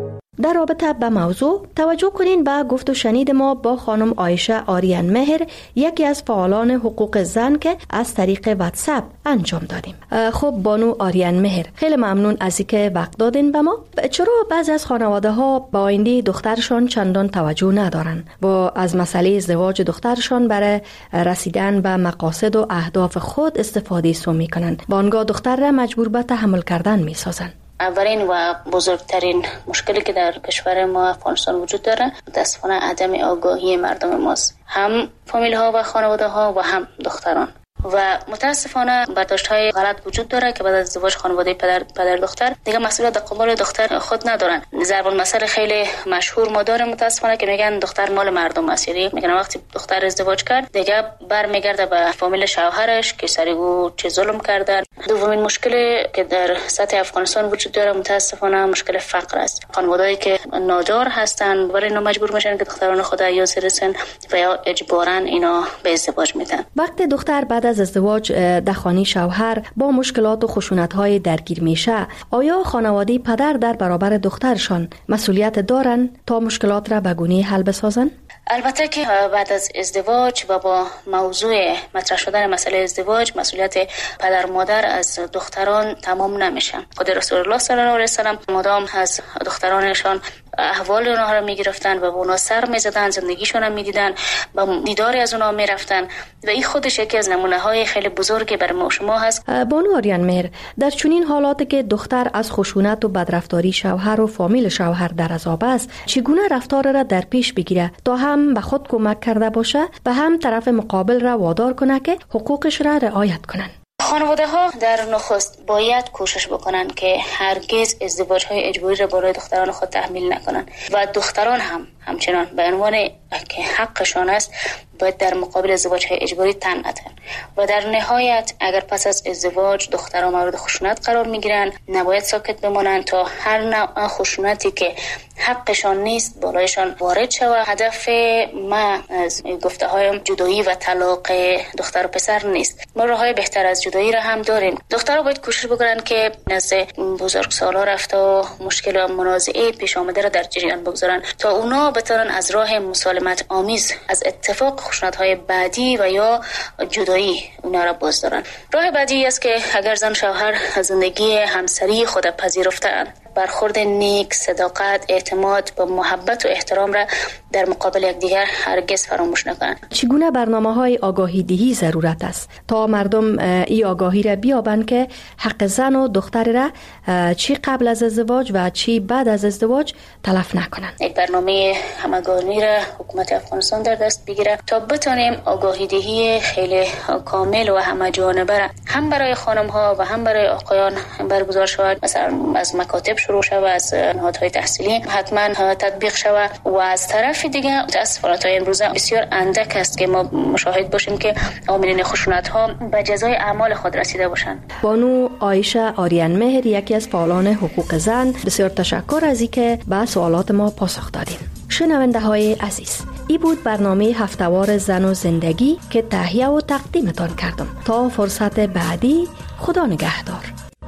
در رابطه به موضوع توجه کنین به گفت و شنید ما با خانم عایشه آریان مهر، یکی از فعالان حقوق زن که از طریق واتساپ انجام دادیم. خب بانو آریان مهر، خیلی ممنون از اینکه وقت دادین به ما. چرا بعضی از خانواده ها با آینده دخترشان چندان توجه ندارن و از مسئله ازدواج دخترشان برای رسیدن به مقاصد و اهداف خود استفاده سو میکنن، بانگاه دختر را مجبور به تحمل کردن میسازن؟ اولین و بزرگترین مشکلی که در کشور ما افغانستان وجود داره متاسفانه عدم آگاهی مردم ماست، هم فامیل ها و خانواده ها و هم دختران. و متاسفانه برداشت‌های غلط وجود داره که بعد از ازدواج خانواده پدر دختر دیگه مسئولیت در قبال دختر خود ندارن. ضرب المثل خیلی مشهور ما داریم متاسفانه که میگن دختر مال مردم است، یعنی میگن وقتی دختر ازدواج کرد دیگه برمیگرده به فامیل شوهرش که سریگو چه ظلم کردن. دومین مشکلی که در سطح افغانستان وجود داره متاسفانه مشکل فقر است. خانواده‌ای که نادار هستن ولی اینا مجبور میشن که دختران خود یا سرسن و یا اجباراً اینا به ازدواج میدن. وقتی دختر بعد از ازدواج در خانه شوهر با مشکلات و خشونت‌های درگیر میشه، آیا خانواده پدر در برابر دخترشان مسئولیت دارن تا مشکلات را به گونه حل بسازن؟ البته که بعد از ازدواج و با موضوع مطرح شدن مسئله ازدواج مسئولیت پدر مادر از دختران تمام نمیشه. خود رسول الله صلی الله علیه و سلم مدام از دخترانشان احوال اونها رو میگرفتن و به اونها سر میزدن، زندگیشون رو میدیدن، با دیداری از اونها میرفتن و این خودش یکی از نمونه های خیلی بزرگی برای ما شما هست. بانو آریان مهر، در چنین حالاتی که دختر از خشونت و بدرفتاری شوهر و فامیل شوهر در عذاب است، چگونه رفتار را در پیش بگیره تا هم به خود کمک کرده باشه و هم طرف مقابل را وادار کنه که حقوقش را رعایت کنن؟ خانواده ها در نخست باید کوشش بکنن که هرگز ازدواج های اجباری را برای دختران خود تحمیل نکنن و دختران همچنان به عنوان که حقشان است باید در مقابل ازدواج های اجباری تن ندهن و در نهایت اگر پس از ازدواج دختران مورد خشونت قرار میگیرن نباید ساکت بمانند تا هر نوع خشونتی که حقشان نیست بالایشان وارد شود. هدف ما از گفته های جدایی و طلاق دختر و پسر نیست، ما راههای بهتر از جدایی را هم داریم. دخترها باید کوشش بکنن که نزد بزرگسالا رفته و مشکل و منازعه پیش آمده را در جریان بگذارن تا اونا بتونن از راه مسالمت آمیز از اتفاق خشونت‌های بعدی و یا جدایی اونا را باز دارن. راه بعدی است که اگر زن شوهر زندگی همسری خود پذیرفتند، برخورد نیک، صداقت، اعتماد با محبت و احترام را در مقابل یکدیگر هرگز فراموش نکنند. چگونه برنامه‌های آگاهی دهی ضرورت است تا مردم این آگاهی را بیابند که حق زن و دختر را چی قبل از ازدواج و چی بعد از ازدواج تلف نکنند؟ یک برنامه همگانی را حکومت افغانستان در دست بگیره تا بتونیم آگاهی دهی خیلی کامل و همه جانبه هم برای خانم‌ها و هم برای آقایان برگزار شود. مثلا از مکاتب شروع شود، از نهادهای تحصیلی حتما تطبیق شود و از طرف دیگه متاسفانه تا امروز بسیار اندک است که ما مشاهد باشیم که عاملین خشونت ها به جزای اعمال خود رسیده باشند. بانو عایشه آریان مهر، یکی از فعالان حقوق زن، بسیار تشکر از اینکه به سوالات ما پاسخ دادین. شنونده های عزیز، این بود برنامه هفتهوار زن و زندگی که تهیه و تقدیمتان کردم. تا فرصت بعدی، خدا نگهدار.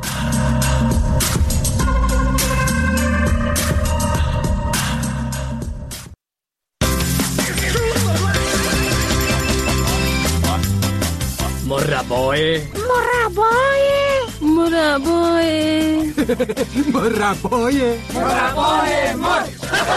مربای مار.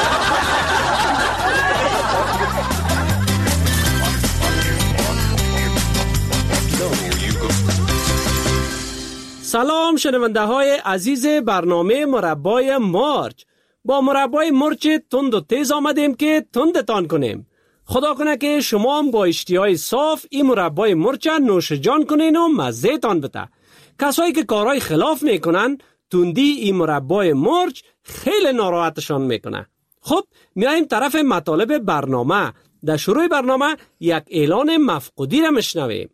سلام شنونده های عزیز برنامه مربای مارچ. با مربای مرچ تند و تیز آمدیم که تندتان کنیم. خدا کنه که شما هم با اشتیای صاف این مربای مرچ نوش جان کنین و مزه تان بده. کسایی که کارهای خلاف میکنن تندی این مربای مرچ خیلی ناراحتشان میکنه. خب میایم طرف مطالب برنامه. در شروع برنامه یک اعلان مفقودی را مشنویم.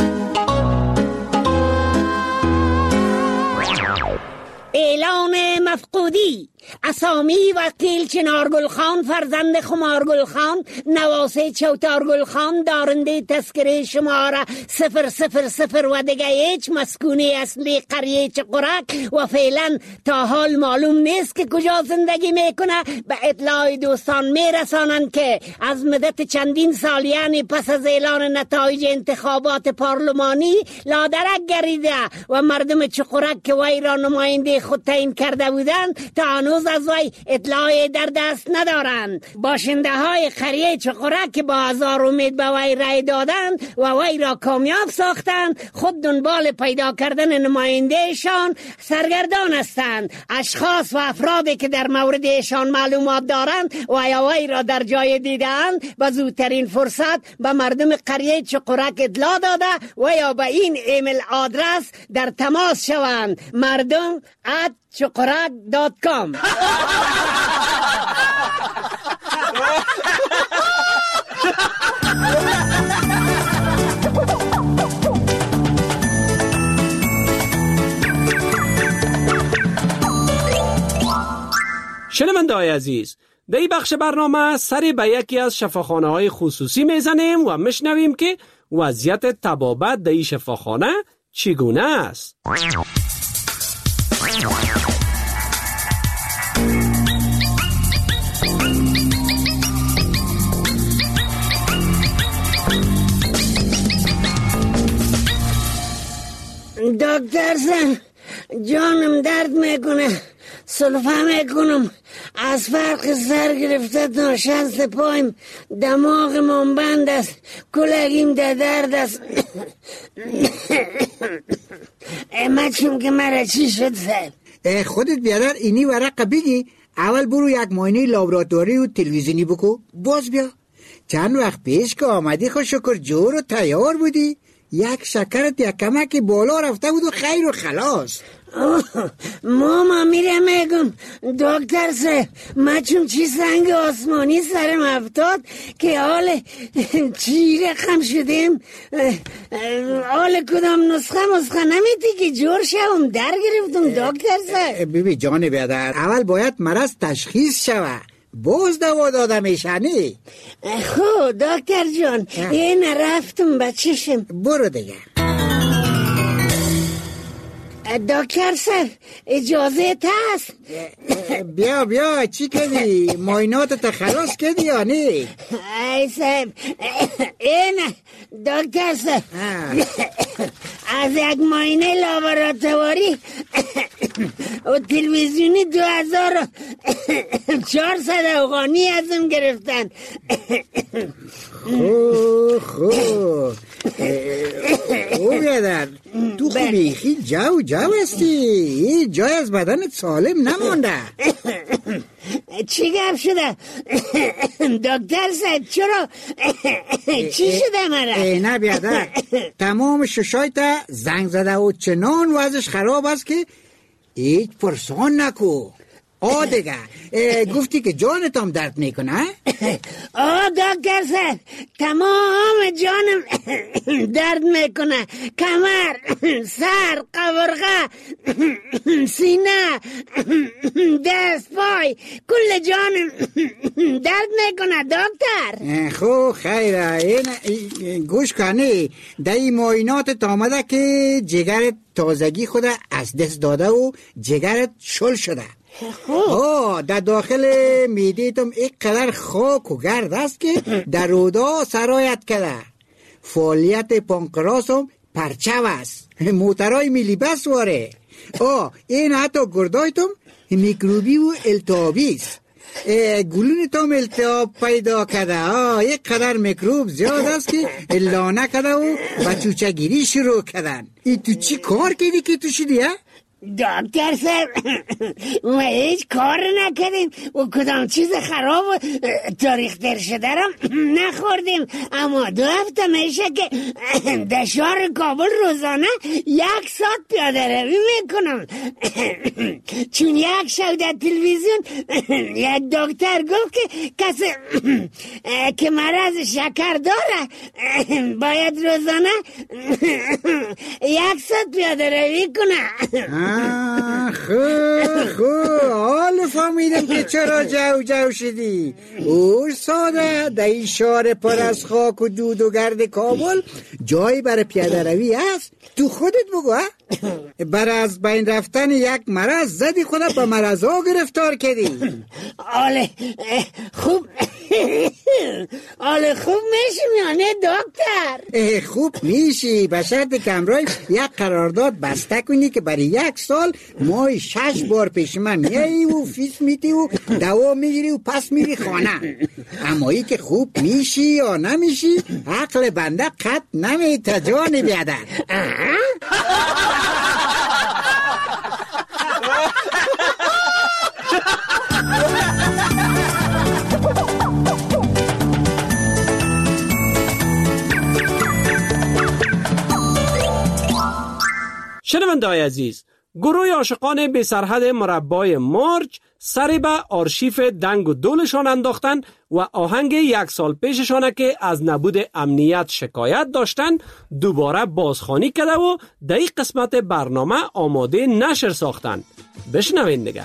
اعلان مفقودی. اسامی وکیل چنارگل خان فرزند خمارگل خان نواسه چوتارگل خان دارنده تذکره شماره 000 و دیگه هیچ مسکونی اصلی قریه چقرک و فعلا تا حال معلوم نیست که کجا زندگی میکنه. به اطلاع دوستان میرسانند که از مدت چندین سال یعنی پس از اعلان نتایج انتخابات پارلمانی لادرک گریده و مردم چقرک که وی را نماینده خود تعیین کرده بودند تا هنوز از وی اطلاعی در دست ندارند. باشنده های قریه چقرک که با هزار امید به وی رای دادند و وی را کامیاب ساختند خود دنبال پیدا کردن نمایندهشان سرگردان هستند. اشخاص و افرادی که در مورد ایشان معلومات دارند و یا وی را در جای دیدند به زودترین فرصت به مردم قریه چقرک اطلاع داده و یا به این ایمیل آدرس در تماس شوند: mardum@chaqarak.com. شنونده‌های عزیز، در این بخش برنامه سری به یکی از شفاخانه‌های خصوصی میزنیم و میشنویم که وضعیت طبابت در این شفاخانه چگونه است. دکتر سن، جانم درد میکنه، سلفه میکنم، از فرق سر گرفته تا شست پایم دماغم بند است، کلگیم در درد است. مچم که مرا چی شد سر؟ خودت بیادر اینی ورق بگی، اول برو یک معاینه لابراتواری و تلویزیونی بکو، باز بیا. چند وقت پیش که آمدی خود شکر جور و تیار بودی، یک شکرت یک کمک بالا رفته بود و خیر و خلاص. ماما میره میگم دکتر سه، مچون چی سنگ آسمانی سرم افتاد که حال چی رقم شدیم. حال کدام نسخه نمیدی که جور شوم در گرفتم دکتر سه. بیبی جان بیادر، اول باید مرض تشخیص شوه، باز دوا داده میشنی. خب دکتر جان، این رفتم بچشم. برو دیگه. دکتر سر اجازه هست؟ بیا چی کردی؟ معاینات خلاص کردی یا نه؟ ای صاحب اینه دکتر سر، از یک معاینه لابراتواری و تلویزیونی 2400 افغانی ازم گرفتن. خوب او بیادر، تو خوبی جو هستی، این جای از بدنت سالم نمانده. چی گفت شده دکتر صاحب؟ چرا چی شده مرا؟ نه بیادر، تمام ششایت زنگ زده و چنان وضعش خراب است که هیچ پرسان نکو. دیگه گفتی که جانت هم درد میکنه؟ دکتر صاحب، تمام جانم درد میکنه، کمر، سر، قورغه، سینه، دست، پای، کل جانم درد میکنه دکتر. خب خیره، این گوش کنی، در این معاینات آمده که جگرت تازگی خود از دست داده و جگرت شل شده. در داخل میدیتم یک قدر خاک و گرد است که در رودا سرایت کرده. فعالیت پانکراس هم پرچو است، موترهای میلی بس واره. این حتی گردایتم میکروبی و التهابی است. گلونت هم التهاب پیدا کرده. یک قدر میکروب زیاد است که لانه کرده و بچوچه گیری شروع کردن. ای تو چی کار کردی که تو شدی ها؟ دکتر صاحب، ما هیچ کار نکردیم و کدام چیز خراب و تاریخ در شده را نخوردیم، اما 2 هفته میشه که در شهر کابل روزانه 1 ساعت پیاده روی میکنم. چون یک شو در تلویزیون یک دکتر گفت که کسی که مرض شکر داره باید روزانه 1 ساعت پیاده روی کنه. حال فهمیدم که چرا جو شدی. ساده در این شهر پر از خاک و دود و گرد کابل جایی برای پیاده روی هست؟ تو خودت بگو. بر از بین رفتن یک مرض زدی خودت به مرض ها گرفتار کردی. خوب میشی میانه دکتر؟ خوب میشی به شرط که امروز یک قرارداد بسته کنی که برای 1 سال ماه 6 بار پیش من میایی و فیس میتی و دوا میگیری و پس میری خانه. اما ای که خوب میشی یا نمیشی عقل بنده قط نمیته جان بیادر. شنونده‌های عزیز، گروه عاشقان بی سرحد مربای مارچ سری به آرشیف دنگ و دولشان انداختن و آهنگ 1 سال پیششان که از نبود امنیت شکایت داشتن دوباره بازخوانی کرده و در این قسمت برنامه آماده نشر ساختن. بشنوین دیگه.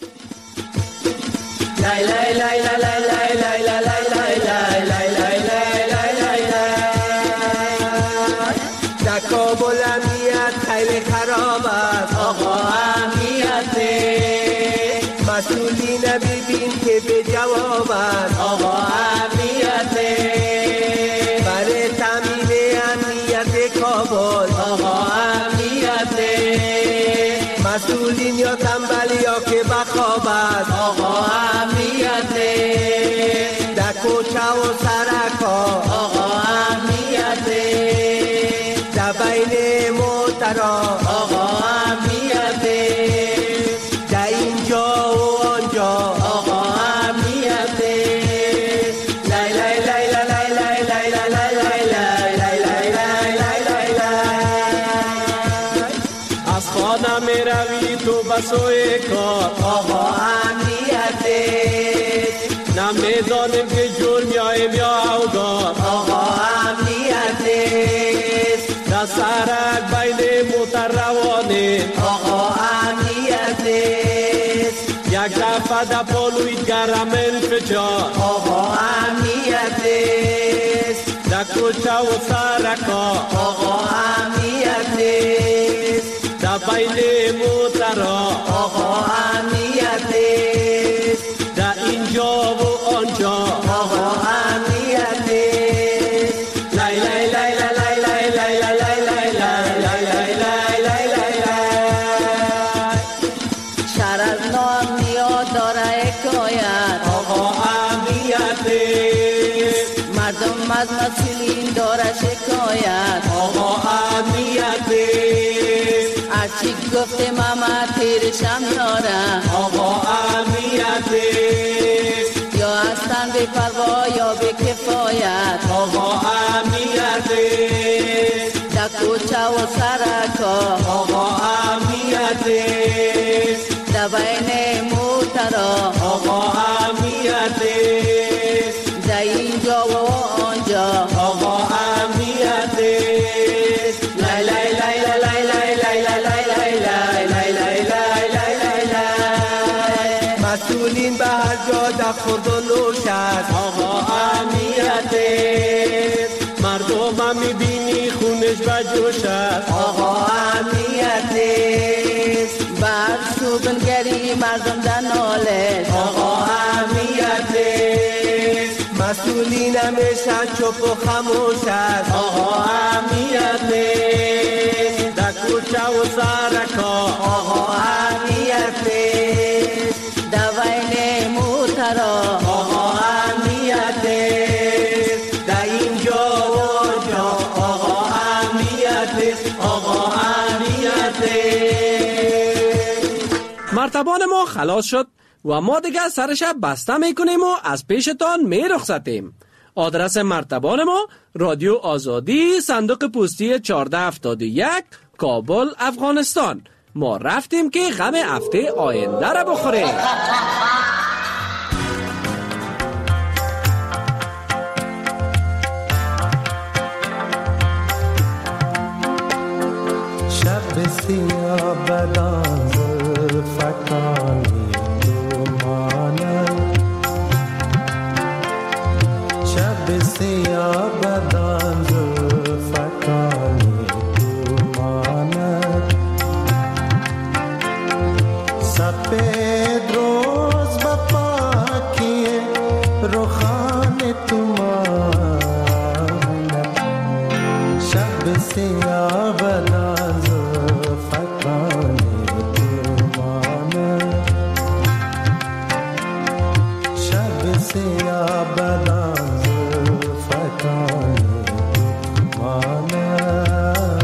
لای لای لای لای لای لای لای لای لای در کابل امنیت خیلی خراب است آقا امنیت مسئولین ببین که به جواب است آقا امنیت برای تامین امنیت کابل آقا امنیت مسئولین یا تنبل یا که بخواب است آقا امنیت در کوچه و سرکا آقا امنیت بین موترا آقا امنیت در اینجا و آنجا آقا امنیت لای لای لای لای لای لای لای لای لای لای از خانه می روی تو بسوی کار آقا امنیت نمیدانیم که جرمیاییم یا اوگار آقا امنیت سرک بین موتر روانه آقا امنیت یک دفعه در پالوید گرم انفجار آقا امنیت در کوچه و سرکا آقا امنیت در بین موتر آقا امنیت در اینجا و آنجا آقا امنیت لای لای لای از مسئولین داره شکایت آقا امنیت از چی گفته ماما تیرشم یاره آقا امنیت یا هستن به پروا یا به کفایت آقا امنیت در کوچه و سرکا آقا امنیت در بین موترا آقا امنیت در اینجا و آنجا آقا امنیت لای لای لای لای لای لای لای لای لای لای لای مسئولین به هر جا در خورد و نوش است آقا امنیت مردم هم میبینی خونش به جوش است آقا امنیت بر سوگنگری مردم در ناله آقا امنیت مسئولین همیشه چپ و خموش است آقا امنیت در کوچه و سرکا آقا امنیت در بین موترا آقا امنیت در اینجا و آنجا آقا امنیت آقا امنیت. مرتبان ما خلاص شد و ما دیگه سرش بسته میکنیم و از پیشتان میرخصتیم. آدرس مرتبان ما رادیو آزادی، صندوق پستی 1471، کابل، افغانستان. ما رفتیم که غم هفته آینده را بخوریم. شب سیاه بدان سیاه بدان زلفتانی تو ماند سپید روز با پاکی روخان تو ماند شب سیاه بدان زلفتانی تو ماند شب سیاه بدان زلفتانی تو ماند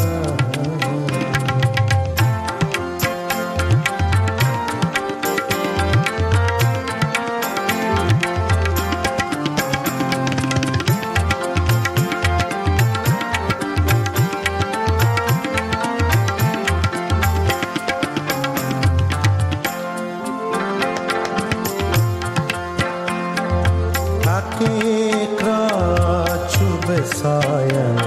حقیق را چوب سایه